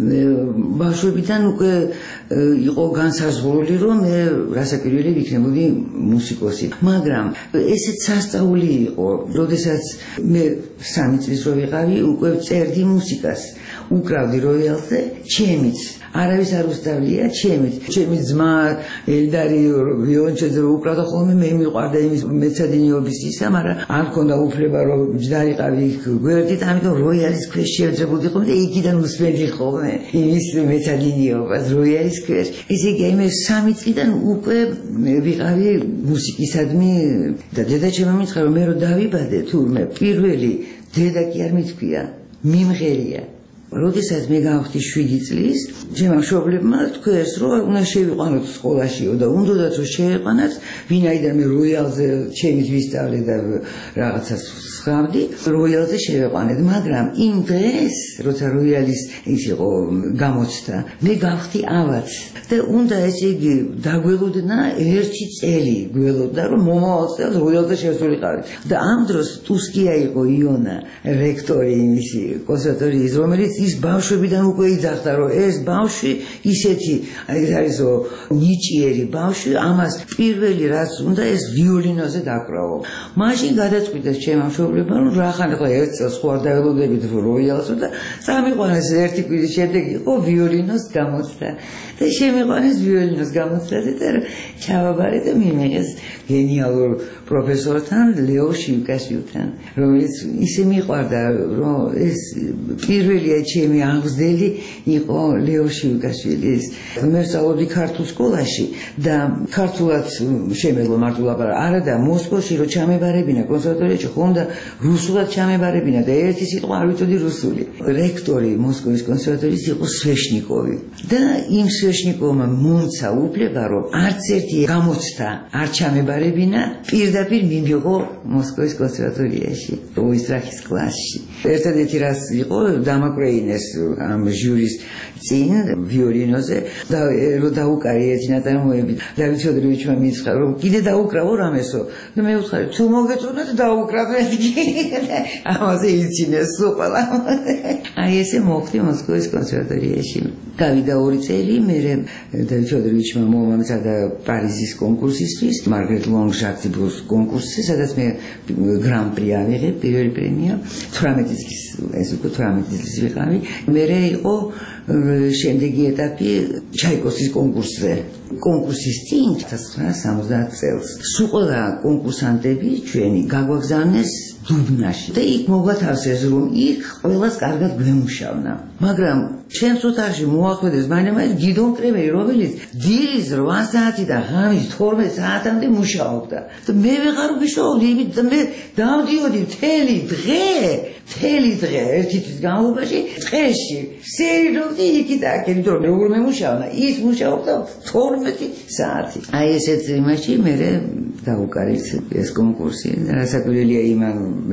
ბავშვებიდან უკვე იყო განსაზღვრული რომ მე რასაკვირველი ვიქნებოდი მუსიკოსი მაგრამ ესეც სასწაული იყო როდესაც მე სამი წლის რო ვიყავი უკვე წერდი მუსიკას უკრავდი როიალზე ჩემიც არავის არ უსწავლია ჩემით ჩემი ძმა ელდარი ვიოლონჩელზე უკრავდა ხოლმე მე მიყვარდა იმის მეცადინეობის ისა მაგრამ არ მქონდა უფლება რომ ჯდარიყავი გვერდით ამიტომ როიალის ქვეშ შევძლებოდი ხოლმე და იქიდან უსმენდი ხოლმე იმის მეცადინეობას როიალის ქვეშ ესე იგი მე სამი წლიდან უკვე ვიყავი მუსიკისადმი და დედაჩემმა მითხრა რომ მე რო დავიბადე თურმე პირველი დედა კი არ მithქვია მიმღერია როდესაც მე გავხდი შვიდი წლის, ჩემმა მშობლებმა თქვეს, რომ უნდა შევიყვანოთ სკოლაშიო და უნდათ რომ შეეყვანათ, ვინაიდან მე როიალზე ჩემის ვისწავლე და რაღაცას ვსხავდი, როიალზე შევეყვანეთ, მაგრამ იმ დღეს, როცა როიალის ის იყო გამოცდა, მე გავხდი ავაც და უნდა ესე იგი დაგველოდნა ერთი წელი გველოდა, რომ მომავალ წელს როიალზე შევსულიყავი. და ამ დროს ტუსკია იყო იონა, რექტორი იმისი კონსერვატორიის, რომელიც ის ბავშვებიდან უკვე იძახდა რომ ეს ბავშვი ისეთი ეს არისო ნიჭიერი ბავშვი ამას პირველი რაც უნდა ეს ვიოლინოზე დაკრავო მაშინ გადაწყვიტეს ჩემმა მშობლებმა რომ რახან ახლა ერთ წელს ხო არ დაველოდებით როიალსო და წამიყვანეს ერთი კვირის შემდეგ იყო ვიოლინოს გამოცდა და შემიყვანეს ვიოლინოს გამოცდაზე და ჩავაბარე და მიმიღეს გენიალურ პროფესორთან ლეო შივკაშვილთან რომელიც ისე მიყვარდა რომ ეს პირველია ჩემი აღზრდელი იყო ლეო შიუკაშვილის. მე ვსწავლობდი ქართულ სკოლაში და ქართულად შემეძლო მარტო ლაპარაკი. არა და მოსკოვში რო ჩამებარებინა კონსერვატორიაში ხომ და რუსულად ჩამებარებინა და ერთი სიტყვა არ ვიცოდი რუსული. რექტორი მოსკოვის კონსერვატორიის იყო სვეშნიკოვი და იმ სვეშნიკოვმა მომცა უფლება რომ არც ერთი გამოცდა არ ჩამებარებინა, პირდაპირ მიმიღო მოსკოვის კონსერვატორიაში, ოისტრახის კლასში. ერთადერთი რაც იყო დამაკვრეინეს ამ ჟურის წინ ვიოლინოზე და რო დაუკარი ერთი ნაწარმოები დავით ფედოროვიჩმა მითხრა რომ კიდე დაუკრავო რამესო და მე ვუთხარი თუ მოგეწონათ დაუკრავ ამაზე იცინეს ყველა აი ესე მოხდი მოსკოვის კონსერვატორიაში გავიდა ორი წელი მე დავით ფედოროვიჩმა მომამზადა პარიზის კონკურსისთვის მარგრეტ ლონგ-ჟაქტიბუს კონკურსზე სადაც მე გრან-პრი ავიღე პირველი პრემია თვრამეტი წლის ეს უკვე თვრამეტი წლის ვიყავი მე იყო შემდეგი ეტაპი ჩაიკოვსკის კონკურსზე კონკურსის წინ ოთხ ათას სამოცდაათ წელს სულ ყველა კონკურსანტები ჩვენი გაგვაგზავნეს დუბნაში და იქ მოგვათავსეს რომ იქ ყველას კარგად გვემუშავნა მაგრამ ჩემს ოთახში მოახვედეს მაინც გიდონ კრემერი რომელიც დილის რვა საათიდან ღამის თორმეტ საათამდე მუშაობდა და მე ვეღარ ვიშოვდი იმით და მე დავდიოდი მთელი დღე მთელი დღე ერთი თვის განმავლობაში დღეში სერიდობდი იქით აქ იმიტომ რომ როგორ მემუშავნა ის მუშაობდა თორმეტი საათი აი ესეთ იმაში მე დაუკარით ეს კონკურსი რასაკვირველია იმან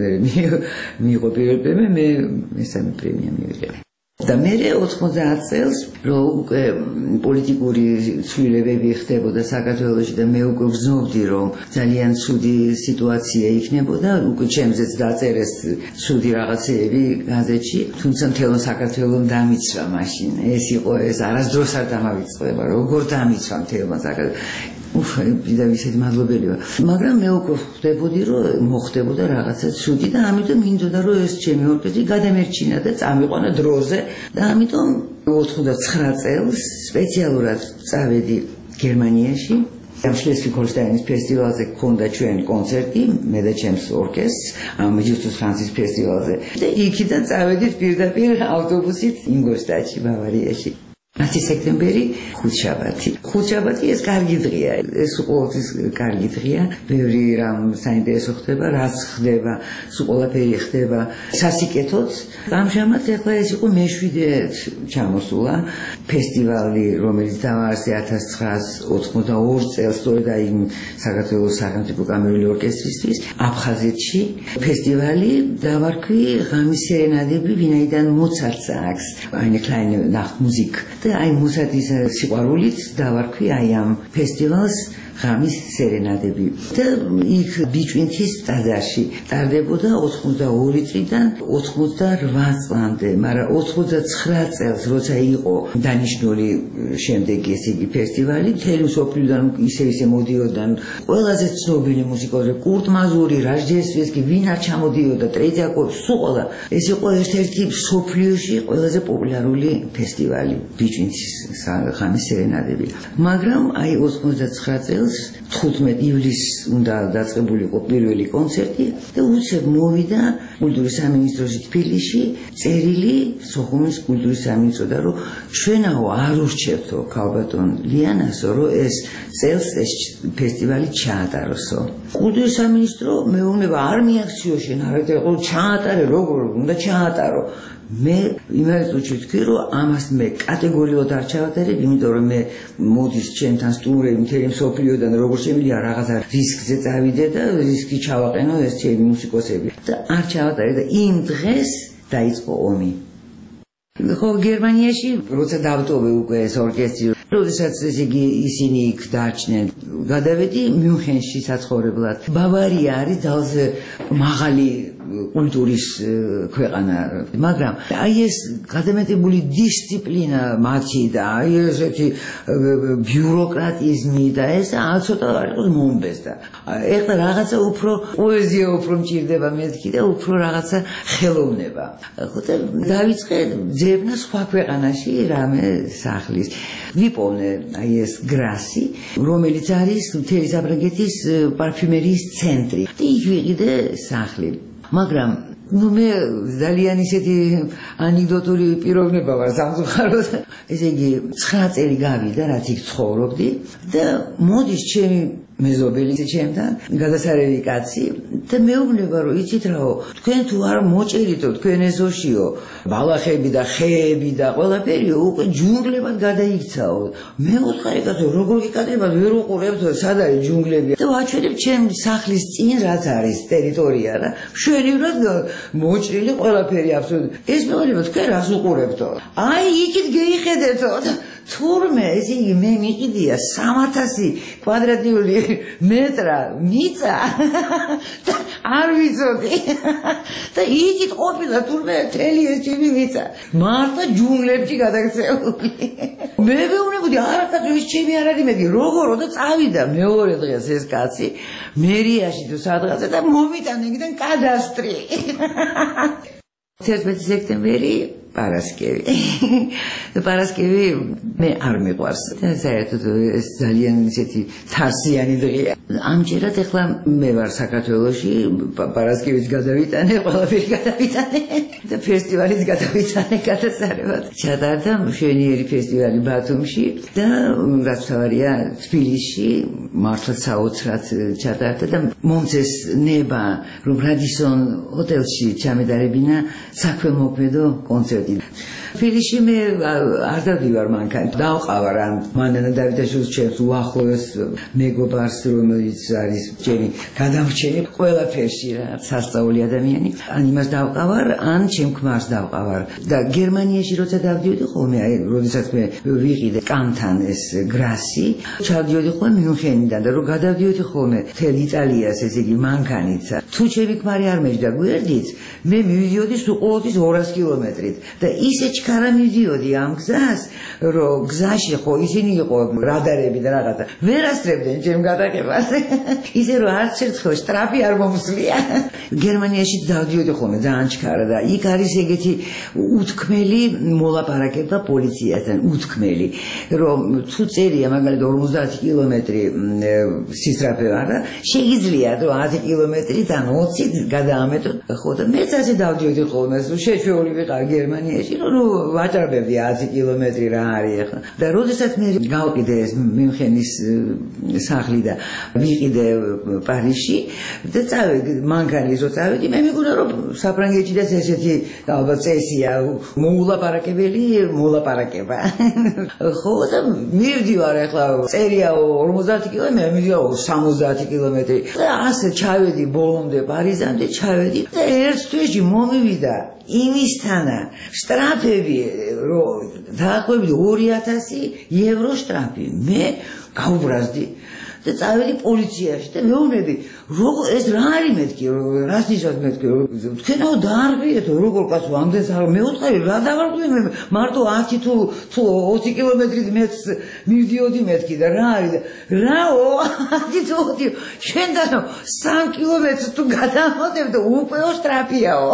მიიღო პირველი პრემია მე მესამე პრემია მივიღე და მე ოთხმოცდაათ წელს რო უკვე პოლიტიკური ცვლილებები ხდებოდა საქართველოში და მე უკვე ვზნობდი რომ ძალიან ცუდი სიტუაცია იქნებოდა უკვე ჩემზეც დაწერეს ცუდი რაღაცეები გაზეთში თუმცა მთელ საქართველოს დამიცვა მაშინ ეს იყო ეს არასდროს არ დამავიწყდება როგორ დამიცვა მთელ საქართველოს უფ და ვისეთ მადლობელია მაგრამ მე უკვე ხვდებოდი რომ მოხდებოდა რაღაცა ცუდი და ამიტომ მინდოდა რომ ეს ჩემი ორკესტრი გადამერჩინა და წამიყვანა დროზე და ამიტომ ოცდათხმეტ წელს სპეციალურად წავედი გერმანიაში ამ შლესვიგ-ჰოლშტაინის ფესტივალზე გქონდა ჩვენ კონცერტი მე და ჩემს ორკესტრს ამ ჯუსტუს ფრანცის ფესტივალზე და იქიდან წავედით პირდაპირ ავტობუსით ინგოლშტადტში ბავარიაში ათი სექტემბერი ხუთშაბათი. ხუთშაბათი ეს კარგი დღეა. ეს ყოველთვის კარგი დღეა. ბევრი რამ საინტერესო ხდება, რაც ხდება, სულ ყველაფერი ხდება. სასიკეთოდ. ამჟამად ახლა ეს იყო მეშვიდე ჩამოსულა ფესტივალი, რომელიც დააარსა ათას ცხრაას ოცდაოთხ წელს სწორედ აი საქართველოს სახელმწიფო კამერული ორკესტრისთვის აფხაზეთში ფესტივალი დავარქვი ღამის სერენადები, ვინაიდან მოცარტს აქვს. Eine kleine Nachtmusik. აი მუსიკის სიყვარულით დავარქვი აი ამ ფესტივალს ღამის სერენადები და იქ ბიჭვინთის ტაძარში ტარდებოდა ოცდაორი წლიდან ოცდარვა წლამდე მაგრამ ოცდაცხრა წელს როცა იყო დანიშნული შემდეგი ესე იგი ფესტივალი მთელი მსოფლიოდან ისე ისე მოდიოდნენ ყველაზე ცნობილი მუსიკოსები კურტ მაზური რაჟდესვისკი ვინ არ ჩამოდიოდა ტრეიტიაკოვი სულ ყველა ეს იყო ერთ-ერთი მსოფლიოში ყველაზე პოპულარული ფესტივალი ბიჭვინთის ღამის სერენადები მაგრამ აი ოცდაცხრა წელს თხუთმეტ ივლისს უნდა დაწყებულიყო პირველი კონცერტი და უცებ მოვიდა კულტურის სამინისტროში თბილისში წერილი სოხუმის კულტურის სამინისტროდან რომ ჩვენაო არ ურჩევთო ქალბატონ ლიანასო რომ ეს წელს ეს ფესტივალი ჩაატაროსო კულტურის სამინისტრო მეუბნება არ მიაქციო შენ არ ეტყო ჩაატარე როგორ უნდა ჩაატარო მე იმას ვუჩვი რომ ამას მე კატეგორიულად არ ჩავატარებ იმიტომ რომ მე მოდის ჩემთან სტუმრები მთელი მსოფლიოდან როგორ შემიძლია რაღაცა რისკზე წავიდე და რისკი ჩავაყენო ეს ჩემი მუსიკოსები და არ ჩავატარე და იმ დღეს დაიწყო ომი ხო გერმანიაში როცა დავტოვე უკვე ეს ორკესტრი როდესაც ეს იგი ისინი იქ დარჩნენ გადავედი მიუნხენში საცხოვრებლად ბავარია არის ძალზე მაღალი კულტურის ქვეყანა მაგრამ აი ეს გადამეტებული დისციპლინა მათი და აი ესეთი ბიუროკრატიზმი და ეს ცოტა არ იყოს მომბესდა ეხლა რაღაცა უფრო პოეზია უფრო მჭირდება მეთქი და უფრო რაღაცა ხელოვნება ხო და დავიწყე ძებნა სხვა ქვეყანაში რამე სახლის ვიპოვნე აი ეს გრასი რომელიც არის მთელი საფრანგეთის პარფიუმერიის ცენტრი და იქ ვიყიდე სახლი მაგრამ ну მე ძალიან ისეთი ანეკდოტური პიროვნება ვარ სამწუხაროდ. ესე იგი ცხრა წელი გავიდა რაც იქ ცხოვრობდი და მოდის ჩემი მეზობელი ჩემთან გადასარევი კაცი და მეუბნება რომ იცით რაო თქვენ თუ არ მოჭერითო თქვენ ეზოშიო ბალახები და ხეები და ყველაფერი უკვე ჯუნგლებად გადაიქცაო. მე ვუთხარი კაცო როგორ გიკადრებად ვერ უყურებთო სად არის ჯუნგლები და ვაჩვენებ ჩემი სახლის წინ რაც არის ტერიტორია რა მშვენივრად მოჭრილი ყველაფერი აბსოლუტურად. ეს მეუბნება თქვენ რას უყურებთო? აი იქით გეიხედეთო თურმე ესე იგი მე მიყიდია სამათასი კვადრატული მეტრა მიწა და არ ვიცოდი და იქით ყოფილა თურმე თელი ეს ჩემი მიწა მარტო ჯუნგლებში გადაქცეული. მე მეუბნებოდი არა კაცო ის ჩემი არ არის მეტი როგორ და წავიდა მეორე დღეს ეს კაცი მერიაში თუ სადღაცა და მომიტანა იქიდან კადასტრი. თერთმეტი სექტემბერი პარასკევი. პარასკევი მე არ მიყვარს. საერთოდ ეს ძალიან ისეთი თარსიანი დღეა. ამჯერად ახლა მე ვარ საქართველოში, პარასკევის გადავიტანე, ყველაფერი გადავიტანე და ფესტივალიც გადავიტანე გადასარევად. ჩატარდა მშვენიერი ფესტივალი ბათუმში და რაც თავარია თბილისში მართლაც საოცრად ჩატარდა და მომწეს ნება რომ რადისონ ჰოტელში ჩამედარებინა საქმემოქმედო კონცერტი. თბილისში მე არ დავდივარ მანქანით. დავყავარ ამ მანანა დავითაშვილის ჩემს უახლოეს მეგობარს რომელიც არის ჩემი გადამრჩენი ყველაფერში რა სასწაული ადამიანი. ან იმას დავყავარ, ან ჩემ ქმარს დავყავარ. და გერმანიაში როცა დავდივდი ხოლმე, აი, როდესაც მე ვიყიდე კანთან ეს გრასი, ჩავდიოდი ხოლმე მიუნხენიდან და რომ გადავდიოდი ხოლმე მთელ იტალიას, ესე იგი მანქანით. თუ ჩემი ქმარი არ მეჯდა გვერდით, მე მივიდიოდი სულ ყოველთვის ორას კილომეტრით და ისე ჩქარა მივდიოდი ამ გზას, რომ გზაში ხო ისინი იყო რადარები და რაღაცა. ვერ ასწრებდნენ ჩემ გადაღებას. ისე რომ არც ერთხელ შტრაფი არ მომსვლია. გერმანიაში დავდიოდი ხოლმე ძალიან ჩქარა და იქ არის ეგეთი უთქმელი მოლაპარაკება პოლიციასთან, უთქმელი, რომ თუ წერია მაგალითად ორმოცდაათი კილომეტრი სისწრაფე არა, შეიძლება რომ ათი კილომეტრით ან ოცით გადაამეტოთ. ხო და მეც ასე დავდიოდი ხოლმე, შეჩვეული ვიყავ გერმანიაში, რომ ვაჭარბებდი ათი კილომეტრი რა არის ახლა. და როდესაც მე გავყიდე ეს მიუნხენის სახლი და ვიყიდე პარიზში და წავედი მანქანის რო წავედი, მე მეგონა რომ საფრანგეთშიც ესეთი ალბათ წესია, მოულაპარაკებელი მოლაპარაკება. ხო და მივდივარ ახლა წერია ორმოცდაათი კილომეტრი, მივდივარ სამოცდაათი კილომეტრი. და ასე ჩავედი ბოლომდე პარიზამდე ჩავედი და ერთ თვეში მომივიდა იმისთანა შტრაფები რომ დააყვებდი ორი ათასი ევრო შტრაფი. მე გავუბრაზდი და წავედი პოლიციაში და მეუბნები როგორ ეს რა არის მეთქი რას ნიშნავს მეთქი თქვენო დაარღვიეთო როგორ კაცო ამდენს არ მეუთხარი რა დავარღვიე მე მარტო ათი თუ თუ ოცი კილომეტრით მეც მივდიოდი მეთქი და რა არის რაო ათი თუ ოცი შენდანო სამი კილომეტრი თუ გადამოდებ და უპეო შტრაფიაო.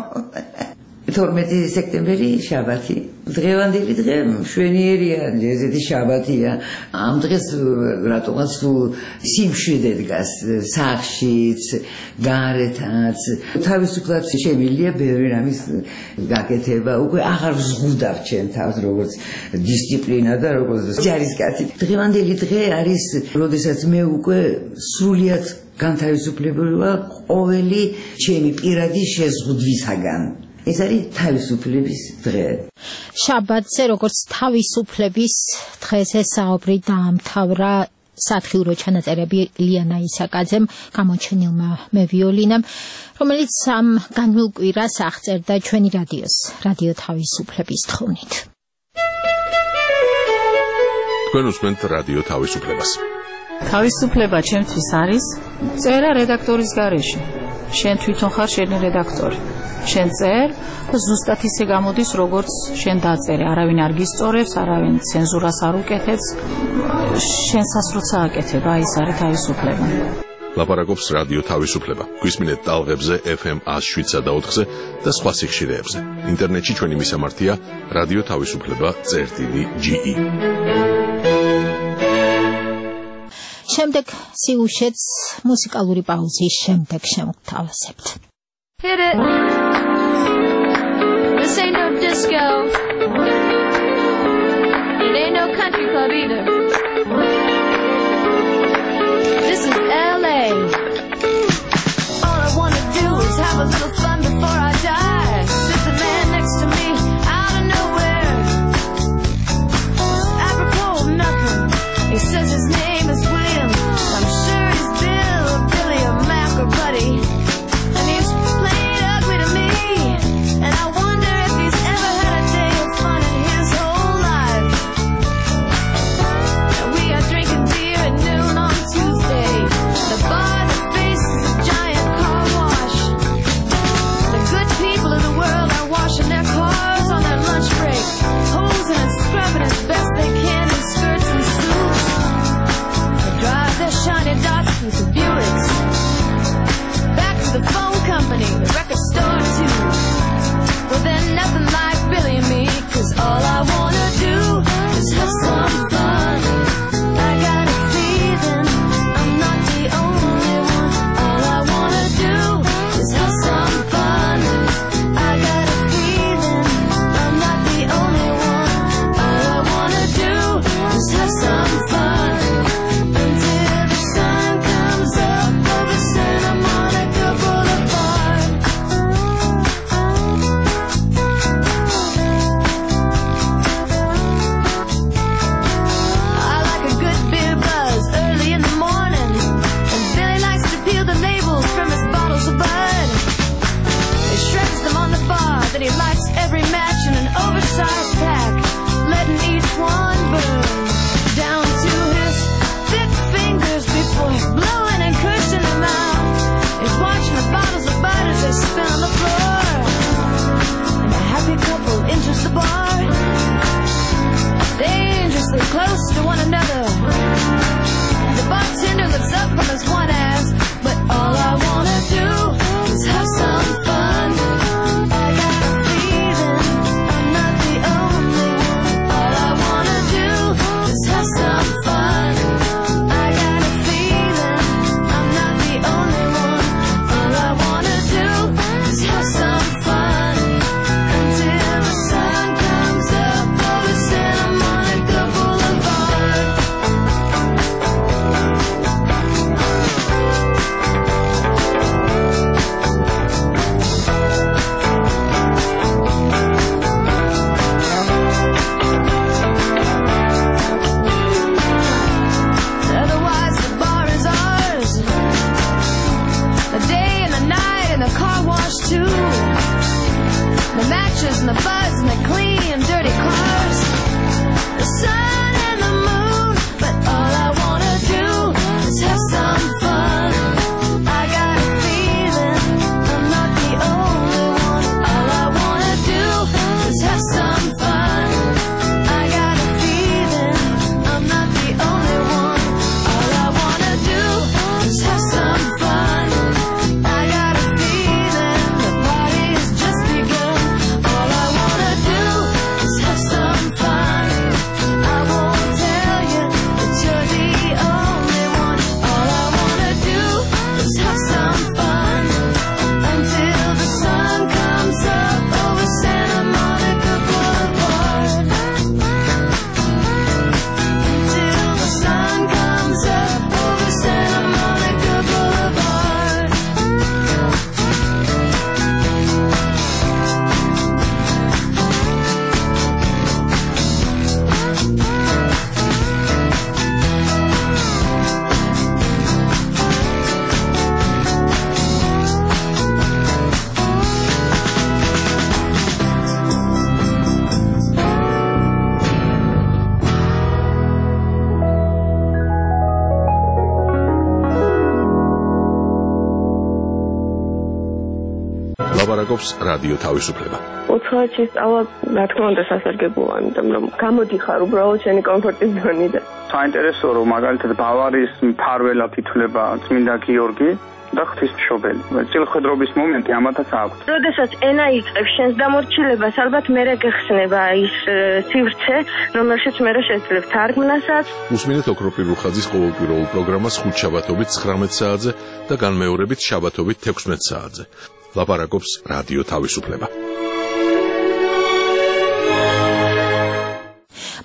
თორმეტი სექტემბერი შაბათი. დღევანდელი დღე მშვენიერია, ესეთი შაბათია. ამ დღეს რატომაც თუ სიმშვიდე დგას სახლშიც, გარეთაც. თავისუფლად შემიძლია ბევრი რამის გაკეთება. უკვე აღარ ვზღუდავ ჩემ თავს როგორც დისციპლინა და როგორც ჯარისკაცი. დღევანდელი დღე არის, როდესაც მე უკვე სრულიად განთავისუფლებული ვარ ყოველი ჩემი პირადი შეზღუდვისაგან. ეს არის თავისუფლების დღე. შაბათზე როგორც თავისუფლების დღეს ესაუბრი დაამთავრა სათხილრო ჩანაწერები ლიანა ისაკაძემ, გამოჩენილმა მევიოლინამ, რომელიც ამ განვლ კვირას აღწერდა ჩვენი რადიოს, რადიო თავისუფლების თხოვნით. თქვენ უსმენთ რადიო თავისუფლებას. თავისუფლება ჩემთვის არის წერა რედაქტორის გარეშე. შენ თვითონ ხარ შენი რედაქტორი. შენ წერ და ზუსტად ისე გამოდის, როგორც შენ დაწერე. არავინ არ გისწორებს, არავინ ცენზურას არ უკეთებს. შენსაც როცა აკეთება, ის არის თავისუფლება. ლაპარაკობს რადიო თავისუფლება. გვისმინეთ ტალღებზე ეფ ემ ათს შვიდსა და ოთხზე და სხვა სიხშირეებზე. ინტერნეტში ჩვენი მისამართია რადიო თავისუფლება წერტილი ჯი ი. შემდეგ სიუჟეტს მუსიკალური პაუზის შემდეგ შემოგთავაზებთ. Hit it. ain't no disco. It ain't no country club either. This is L A. All I wanna do is have a little fun before I die. Sits a man next to me out of nowhere. Apropos of nothing, he says his name is William. I'm sure he's Bill, Billy, or Mac, or Buddy. And he's plain ugly to me. And I wonder if he's ever had a day of fun in his whole life. And we are drinking beer at noon on Tuesday. The bar that faces a giant car wash. The good people of the world are washing their cars on their lunch break, hosing and scrubbing as best they can in skirts and suits. They drive their shiny Datsuns and Buicks back to the phone company, the record store too. Well, they're nothing like Billy and me, 'cause all I wanna do is have some fun. I got a feeling I'm not the only one. All I wanna do is have some fun. I got a feeling I'm not the only one. All I wanna do is have some fun until the sun comes up over Santa Monica Boulevard. I like a good beer buzz early in the morning, and Billy likes to peel the labels from his bottles of Bud. He shreds them on the bar, then he lights every match in an oversized pack, letting each one burn down to his thick fingers before blowing and cursing them out. He's watching the bottles of Bud as they spin on the floor, and a happy couple enters the bar, dangerously close to one another. The bartender looks up from his one ass, but all I wanna do is have some fun. I got a feeling I'm not the only one. All I wanna do is have some fun. I got a feeling I'm not the only one. All I wanna do is have some fun until the sun comes up over Santa Monica Boulevard. Otherwise the bar is ours, the day and the night and the car wash too. The matches and the buzz and the clean and dirty cars, the sun and the moon, but all I wanna do is have some fun. I got a feeling I'm not the only one. All I wanna do is have some fun. I got a feeling I'm not the only one. All I wanna do is have some fun. I got a feeling the party's just begun. All I wanna do is have some fun. I won't tell you that you're the only one. All I wanna do is have some fun until the sun comes up over Santa Monica Boulevard. Until the sun comes up over Santa Monica Boulevard. ლაპარაკობს რადიო თავისუფლება. უცხოეთში სწავლა, რა თქმა უნდა, სასარგებლოა, იმიტომ რომ გამოდიხარ უბრალოდ შენი კომფორტის ზონიდან. საინტერესოა, რომ მაგალითად ბავარიის მფარველად ითვლება წმინდა გიორგი და ღვთისმშობელი. წილხედრობის მომენტი ამათაც აქვს. როდესაც ენა იწყებს შენს დამორჩილებას, ალბათ მერე გეხსნება ის სივრცე, რომელშიც მერე შეძლებ თარგმნასაც. უსმინეთ ოქროპირ რუხაძის ყოველკვირეულ პროგრამას ხუთშაბათობით ცხრამეტ საათზე და განმეორებით შაბათობით თექვსმეტ საათზე. ლაპარაკობს რადიო თავისუფლება.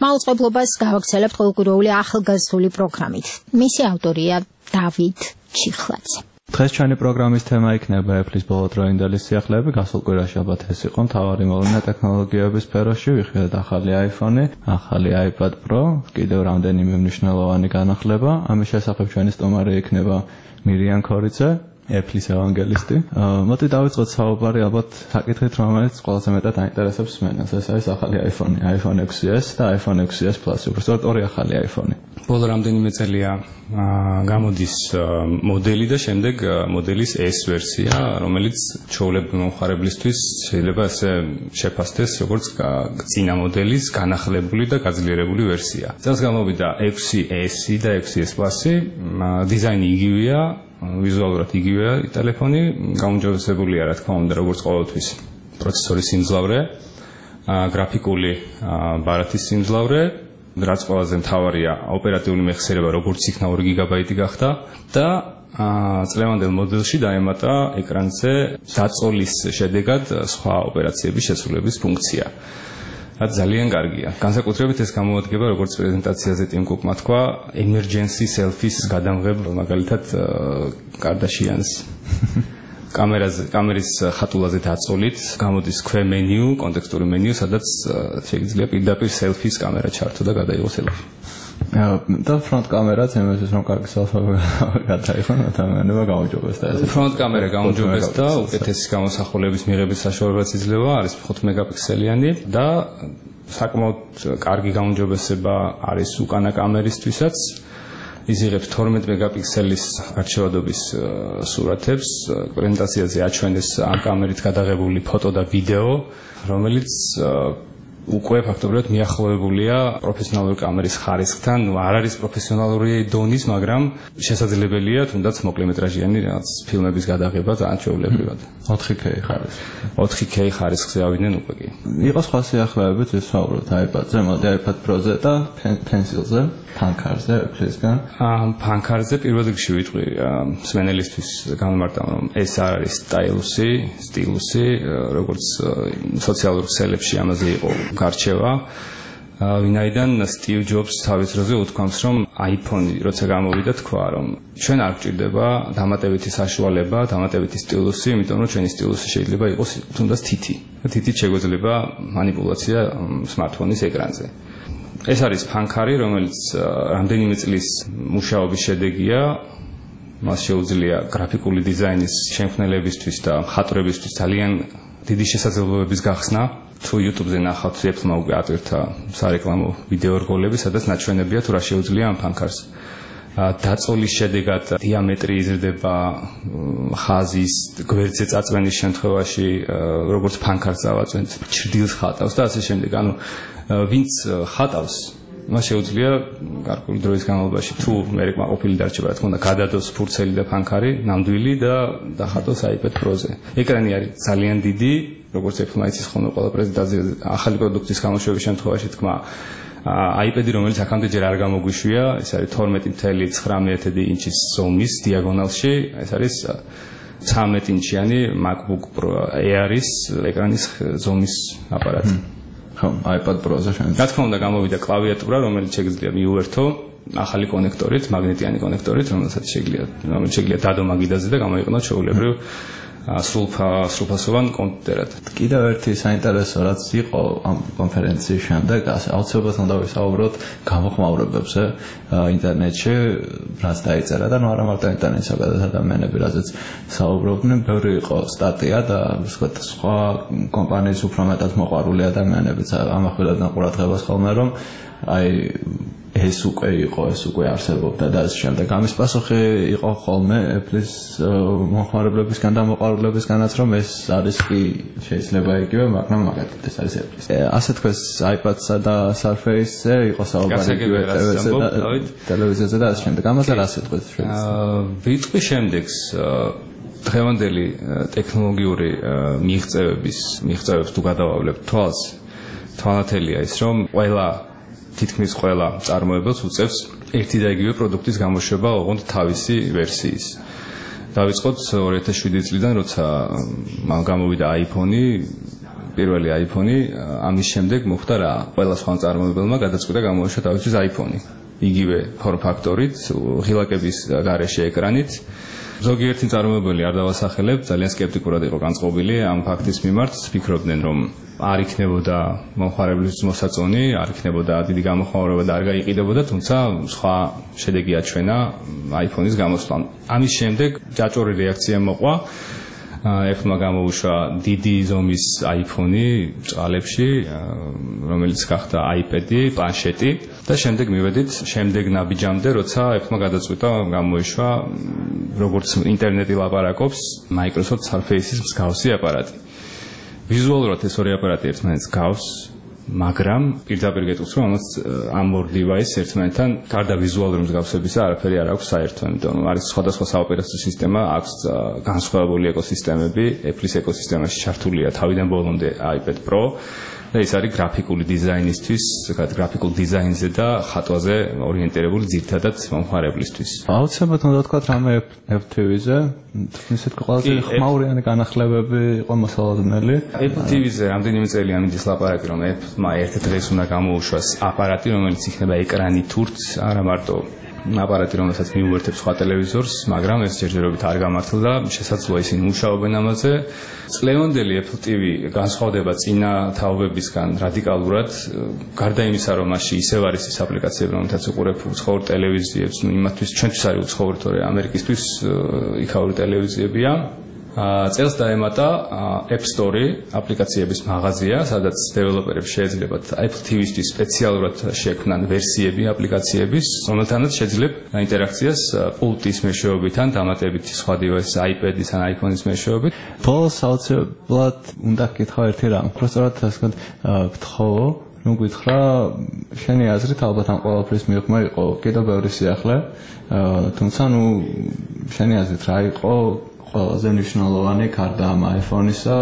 მაუწყებლობას გავაგრძელებთ ყოველკვირეული ახალგაზრდული პროგრამით. მისი ავტორია დავით ჩიხლაძე. დღეს ჩვენი პროგრამის თემა იქნება Apple-ის ბოლოდროინდელი სიახლეები. გასულ კვირაში ალბათ ეს იყო მთავარი მოვლენა ტექნოლოგიების სფეროში. ვიხილეთ ახალი iPhone, ახალი iPad Pro, კიდევ რამდენიმე მნიშვნელოვანი განახლება. ამის შესახებ ჩვენი სტუმარი იქნება მირიან ქორიძე, Apple-ის ევანგელისტი. მოდით დავიწყოთ საუბარი ალბათ საკითხით, რომელიც ყველაზე მეტად აინტერესებს მენას. ეს არის ახალი iPhone, iPhone ექვსი ეს და iPhone ექვსი ეს Plus. უბრალოდ ორი ახალი iPhone. ბოლო რამდენიმე წელია გამოდის მოდელი და შემდეგ მოდელის S ვერსია, რომელიც ჩვეულებრივი მომხმარებლისთვის შეიძლება ესე შეფასდეს როგორც წინა მოდელის განახლებული და გაძლიერებული ვერსია. წელს გამოვიდა ექვსი ესი და ექვსი ეს Plus-ი, დიზაინი იგივეა, ვიზუალურად იგივეა ტელეფონი, გაუმჯობესებულია რა თქმა უნდა როგორც ყოველთვის პროცესორის სიმძლავრე, გრაფიკული ბარათის სიმძლავრე, რაც ყველაზე მთავარია, ოპერატიული მეხსიერება როგორც იქნა ორი გიგაბაიტი გახდა და წლევანდელ მოდელში დაემატა ეკრანზე დაწოლის შედეგად სხვა ოპერაციების შესრულების ფუნქცია. რაც ძალიან კარგია. განსაკუთრებით ეს გამოადგება როგორც პრეზენტაციაზე ტიმ კუკმა თქვა, emergency selfies გადამღებ მაგალითად კარდაშიანს. კამერაზე, კამერის ხატულაზე დაწოლით გამოდის ქვე მენიუ, კონტექსტური მენიუ, სადაც შეიძლება პირდაპირ selfies კამერა ჩართო და გადაიღო selfie. და front კამერაც იმესაც რომ კარგი selfie გადაიღო, ადამიანება გაუმჯობესდა ეს. front კამერა გაუმჯობესდა, უკეთესი გამოსახულების მიღების საშუალებაც იძლევა, არის ხუთი მეგაპიქსელიანი და საკმაოდ კარგი გაუმჯობესება არის უკანა კამერისთვისაც. იზიღებს თორმეტ მეგაპიქსელის არჩევადობის სურათებს, პრეზენტაციაზე აჩვენეს ამ კამერით გადაღებული ფოტო და ვიდეო, რომელიც უკვე ფაქტობრივად მიახლოებულია პროფესიონალური კამერის ხარისხთან, ნუ არ არის პროფესიონალური დონის, მაგრამ შესაძლებელია თუნდაც მოკლემეტრაჟიანი რაღაც ფილმების გადაღება ძალიან ჩვეულებრივად. ოთხი კეი ხარისხი. ოთხი კეი ხარისხზე ავიდნენ უკვე კი. იყო სხვა სიახლეებიც ვისაუბროთ iPad-ზე, მოდი iPad Pro-ზე და Pencil-ზე, Pancard-ზე, Apple-ისგან. Pancard-ზე პირველ რიგში ვიტყვი მსმენელისთვის განმარტავ, რომ ეს არ არის სტაილუსი, სტილუსი, როგორც სოციალურ ქსელებში ამაზე იყო გარჩევა. ვინაიდან სტივ ჯობს თავის დროზე უთქვამს, რომ iPhone-ი როცა გამოვიდა თქვა, რომ ჩვენ არ გვჭირდება დამატებითი საშუალება, დამატებითი სტილუსი, იმიტომ რომ ჩვენი სტილუსი შეიძლება იყოს თუნდაც თითი. თითით შეგვეძლება манипуляცია smartphone-ის ეკრანზე. ეს არის Pancard-ი, რომელიც რამდენიმე წლის მუშაობის შედეგია. მას შეუძლია გრაფიკული დიზაინის შემქმნელებისთვის და მხატვრებისთვის ძალიან დიდი შესაძლებლობების გახსნა. თუ YouTube-ზე ნახავთ, Apple-მა უკვე ატვირთა სარეკლამო ვიდეო რგოლები, სადაც ნაჩვენებია თუ რა შეუძლია ამ Pancard-ს. დაწოლის შედეგად დიამეტრი იზრდება, ხაზის, გვერდზე წაწვენის შემთხვევაში, როგორც Pancard-ს ავაწვენთ, ჩრდილს ხატავს და ასე შემდეგ. ანუ ვინც ხატავს, მას შეუძლია გარკვეული დროის განმავლობაში თუ მე კმაყოფილი დარჩება, რა თქმა უნდა, გადადოს ფურცელი და Pancard-ი ნამდვილი და დახატოს iPad Pro-ზე. ეკრანი არის ძალიან დიდი, როგორც Apple-მა იცის ხოლმე ყველა პრეზენტაციაზე ახალი პროდუქტის გამოშვების შემთხვევაში თქვა, iPad-ი, რომელიც აქამდე ჯერ არ გამოგვიშვია, ეს არის თორმეტი კoma ცხრამეტი ინჩის ზომის დიაგონალში, ეს არის ცხრამეტი ინჩიანი MacBook Pro Air-ის ეკრანის ზომის აპარატი. ხო, iPad Pro-ზე შენ. რა თქმა უნდა, გამოვიდა კლავიატურა, რომელიც შეიძლება მიუერთო ახალი კონექტორით, მაგნიტიანი კონექტორით, რომელსაც შეიძლება, რომელიც შეიძლება დადო მაგიდაზე და გამოიყენო ჩვეულებრივ სრულფასოვან კომპიუტერად. კიდევ ერთი საინტერესო რაც იყო ამ კონფერენციის შემდეგ, აუცილებლად უნდა ვისაუბროთ გამოხმაურებებზე ინტერნეტში, რაც დაიწერა და ნუ არა მარტო ინტერნეტში, სადაც ადამიანები რაზეც საუბრობდნენ, ბევრი იყო სტატია და ვთქვათ, სხვა კომპანიის უფრო მეტად მოყვარული ადამიანებიც ამახვილებდნენ ყურადღებას ხოლმე, რომ აი ეს უკვე იყო, ეს უკვე არსებობდა და ამ შემდეგ ამის პასუხი იყო ხოლმე Apple-ის მომხმარებლებისგან და მოყვარულებისგანაც, რომ ეს არის კი შეიძლება იგივე, მაგრამ მაგათაც ეს არის Apple-ის. ასე თქვეს iPad-სა და Surface-ზე იყო საუბარი ტელევიზიაზე და ტელევიზიაზე და ამ შემდეგ. ამაზე რა სიტყვით შეიძლება? ვიტყვი შემდეგს დღევანდელი ტექნოლოგიური მიღწევების მიღწევებს თუ გადავავლებთ თვალს, თვალათელია ის, რომ ყველა თითქმის ყველა წარმოებელს უწევს ერთი და იგივე პროდუქტის გამოშვება ოღონდ თავისი ვერსიის. დავიწყოთ ორი ათას შვიდი წლიდან, როცა გამოვიდა iPhone-ი, პირველი iPhone-ი, ამის შემდეგ მოხდა რა? ყველა სხვა წარმომებელმა გადაწყვიტა გამოუშვა თავისთვის iPhone-ი. იგივე ფორმ-ფაქტორით, ღილაკების გარეშე ეკრანით. ზოგიერთი წარმომებელი არ დავასახელებ, ძალიან სკეპტიკურად იყო განწყობილი ამ ფაქტის მიმართ, ფიქრობდნენ რომ არ იქნებოდა მომხმარებლისთვის მოსაწონი, არ იქნებოდა დიდი გამოხმაურება და არ გაიყიდებოდა, თუმცა სხვა შედეგი აჩვენა iPhone-ის გამოსვლამ. ამის შემდეგ ჯაჭვური რეაქცია მოყვა. Apple-მა გამოუშვა დიდი ზომის iPhone-ი წყალებში, რომელიც გახდა iPad-ი, პლანშეტი და შემდეგ მივედით შემდეგ ნაბიჯამდე, როცა Apple-მა გადაწყვიტა გამოუშვა როგორც ინტერნეტი ლაპარაკობს, Microsoft Surface-ის მსგავსი აპარატი. ვიზუალურად ეს ორი აპარატი ერთმანეთს გავს, მაგრამ პირდაპირ გეტყვის რომ ამას ამ ორ device ერთმანეთთან გარდა ვიზუალური მსგავსებისა არაფერი არ აქვს საერთო, იმიტომ რომ არის სხვადასხვა საოპერაციო სისტემა, აქვს განსხვავებული ეკოსისტემები, Apple-ის ეკოსისტემაში ჩართულია თავიდან ბოლომდე iPad Pro და ეს არის გრაფიკული დიზაინისთვის, გრაფიკულ დიზაინზე და ხატვაზე ორიენტირებული ძირითადად მომხმარებლისთვის. აუცილებლად უნდა ვთქვათ რამე Apple T V-ზე, ისეთ ყველაზე ხმაურიანი განახლებები იყო მოსალოდნელი. Apple T V-ზე რამდენიმე წელი ამის ლაპარაკი რომ Apple-მა ერთ დღეს უნდა გამოუშვას აპარატი, რომელიც იქნება ეკრანი თურთ, არა მარტო აპარატი, რომელსაც მიუერთებს სხვა ტელევიზორს, მაგრამ ეს ჯერჯერობით არ გამართლდა, შესაძლოა ისინი მუშაობენ ამაზე. წლევანდელი Apple T V განსხვავდება წინა თაობებისგან რადიკალურად, გარდა იმისა, რომ მასში ისევ არის ის აპლიკაციები, რომელთაც უყურებ უცხოურ ტელევიზიებს, იმათთვის ჩვენთვის არის უცხოური, თორე ამერიკისთვის იქაური ტელევიზიებია. წელს დაემატა App Store, აპლიკაციების მაღაზია, სადაც დეველოპერებს შეეძლებათ Apple T V-ისთვის სპეციალურად შექმნან ვერსიები აპლიკაციების, რომელთანაც შეძლებ ინტერაქციას პულტის მეშვეობით ან დამატებით სხვა device-ის, iPad-ის ან iPhone-ის მეშვეობით. ბოლოს აუცილებლად უნდა გკითხავ ერთი რამ. უბრალოდ ასე ვთქვათ, გთხოვო, რომ გითხრა შენი აზრით ალბათ ამ ყველაფრის მიღმა იყო კიდევ ბევრი სიახლე, თუმცა ნუ შენი აზრით რა იყო ყველაზე მნიშვნელოვანი გარდა ამ iPhone-ისა,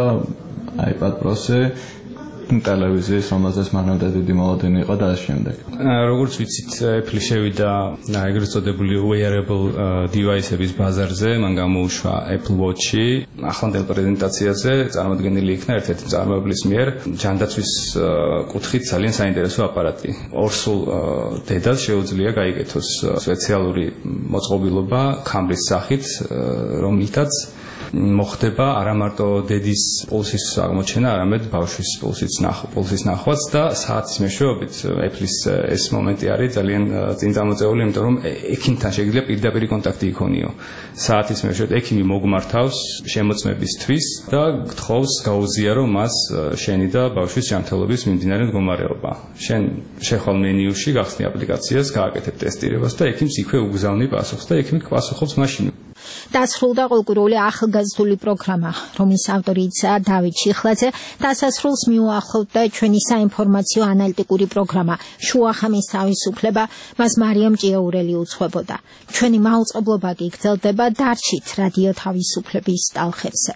iPad Pro-ზე, ტელევიზიის, რომელზეც მანამდე დიდი მოლოდინი იყო და ამ შემდეგ. როგორც ვიცით, Apple შევიდა ეგრეთ წოდებული wearable device-ების ბაზარზე, მან გამოუშვა Apple Watch-ი, ახლანდელ პრეზენტაციაზე წარმოდგენილი იქნა ერთ-ერთი მწარმოებლის მიერ ჯანდაცვის კუთხით ძალიან საინტერესო აპარატი. ორსულ დედას შეუძლია გაიგეთოს სპეციალური მოწყობილობა ქამრის სახით, რომლითაც მოხდება არა მარტო დედის პულსის აღმოჩენა, არამედ ბავშვის პულსის ნახვა, პულსის ნახვაც და საათის მეშვეობით Apple-ის ეს მომენტი არის ძალიან წინ წამოწეული, იმიტომ რომ ექიმთან შეიძლება პირდაპირ კონტაქტი იქონიო. საათის მეშვეობით ექიმი მოგმართავს შემოწმებისთვის და გთხოვს გაუზიარო მას შენი და ბავშვის ჯანმრთელობის მიმდინარე მდგომარეობა. შენ შეხვალ მენიუში გახსნი აპლიკაციას, გააკეთებ ტესტირებას და ექიმს იქვე უგზავნი პასუხს და ექიმი პასუხობს მაშინ. დასრულდა ყოლკურული ახალგაზრდული პროგრამა, რომლის ავტორია დავით ჩიხლაძე. დასასრულს მიუახლოვდა ჩვენი საინფორმაციო ანალიტიკური პროგრამა შუახამის თავისუფლება, მას მარიამ ჭიაურელი უძღვებოდა. ჩვენი მაუწყებლობა კი გრძელდება დარჩით რადიო თავისუფლების ტალღებზე.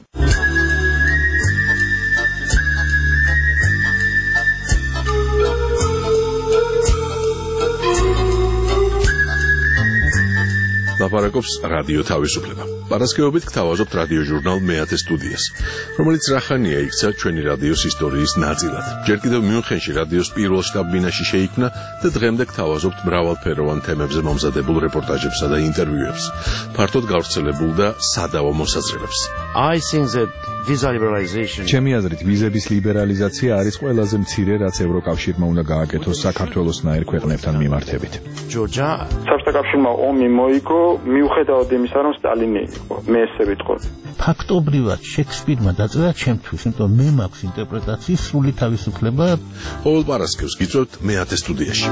ლაპარაკობს რადიო თავისუფლება. პარასკევობით გთავაზობთ რადიო ჟურნალ მეათე სტუდიას, რომელიც რახანია იქცა ჩვენი რადიოს ისტორიის ნაწილად. ჯერ კიდევ მიუნხენში რადიოს პირველ შტაბ-ბინაში შეიქმნა და დღემდე გთავაზობთ მრავალფეროვან თემებზე მომზადებულ რეპორტაჟებსა და ინტერვიუებს, ფართოდ გავრცელებულ და სადავო მოსაზრებებს. I think that visa liberalization ჩემი აზრით ვიზების ლიბერალიზაცია არის ყველაზე მცირე, რაც ევროკავშირმა უნდა გააკეთოს საქართველოსნაირ ქვეყნებთან მიმართებით. Georgia საბჭოთა კავშირმა ომი მოიგო მიუხედავად იმისა, რომ სტალინი იყო, მე ესე ვიტყოდ. ფაქტობრივად შექსპირმა დაწერა ჩემთვის, იმიტომ მე მაქვს ინტერპრეტაციის სრული თავისუფლება. ყოველ პარასკევს გიწევთ მეათე სტუდიაში.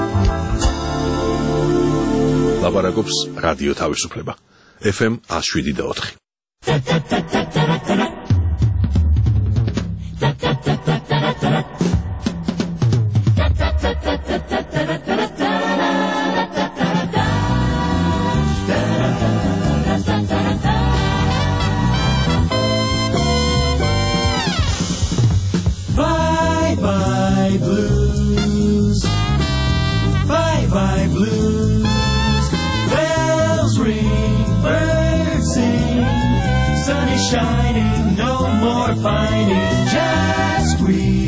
ლაპარაკობს რადიო თავისუფლება. F M one oh seven და four. Bye bye blues, bye bye blues, bells ring, birds sing, sun is shining, no more fighting, just we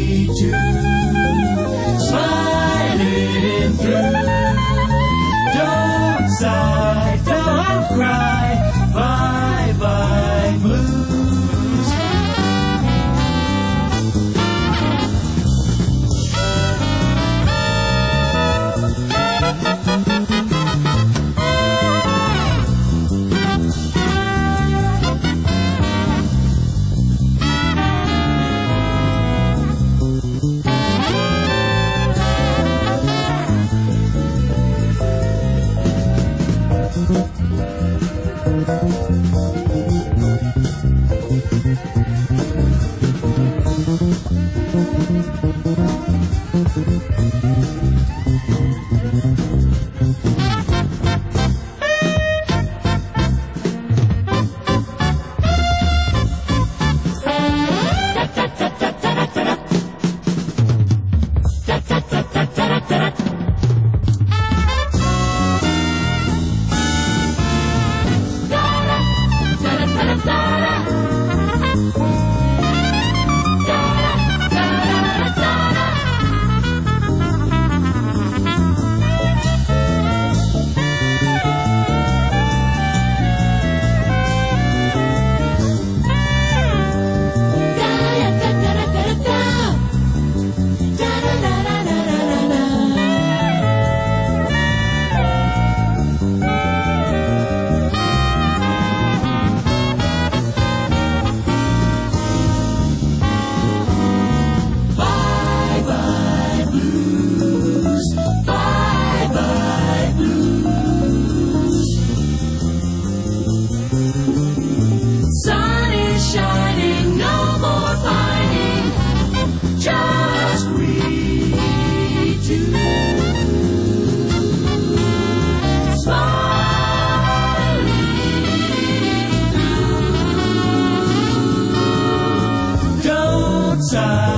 Don't sigh.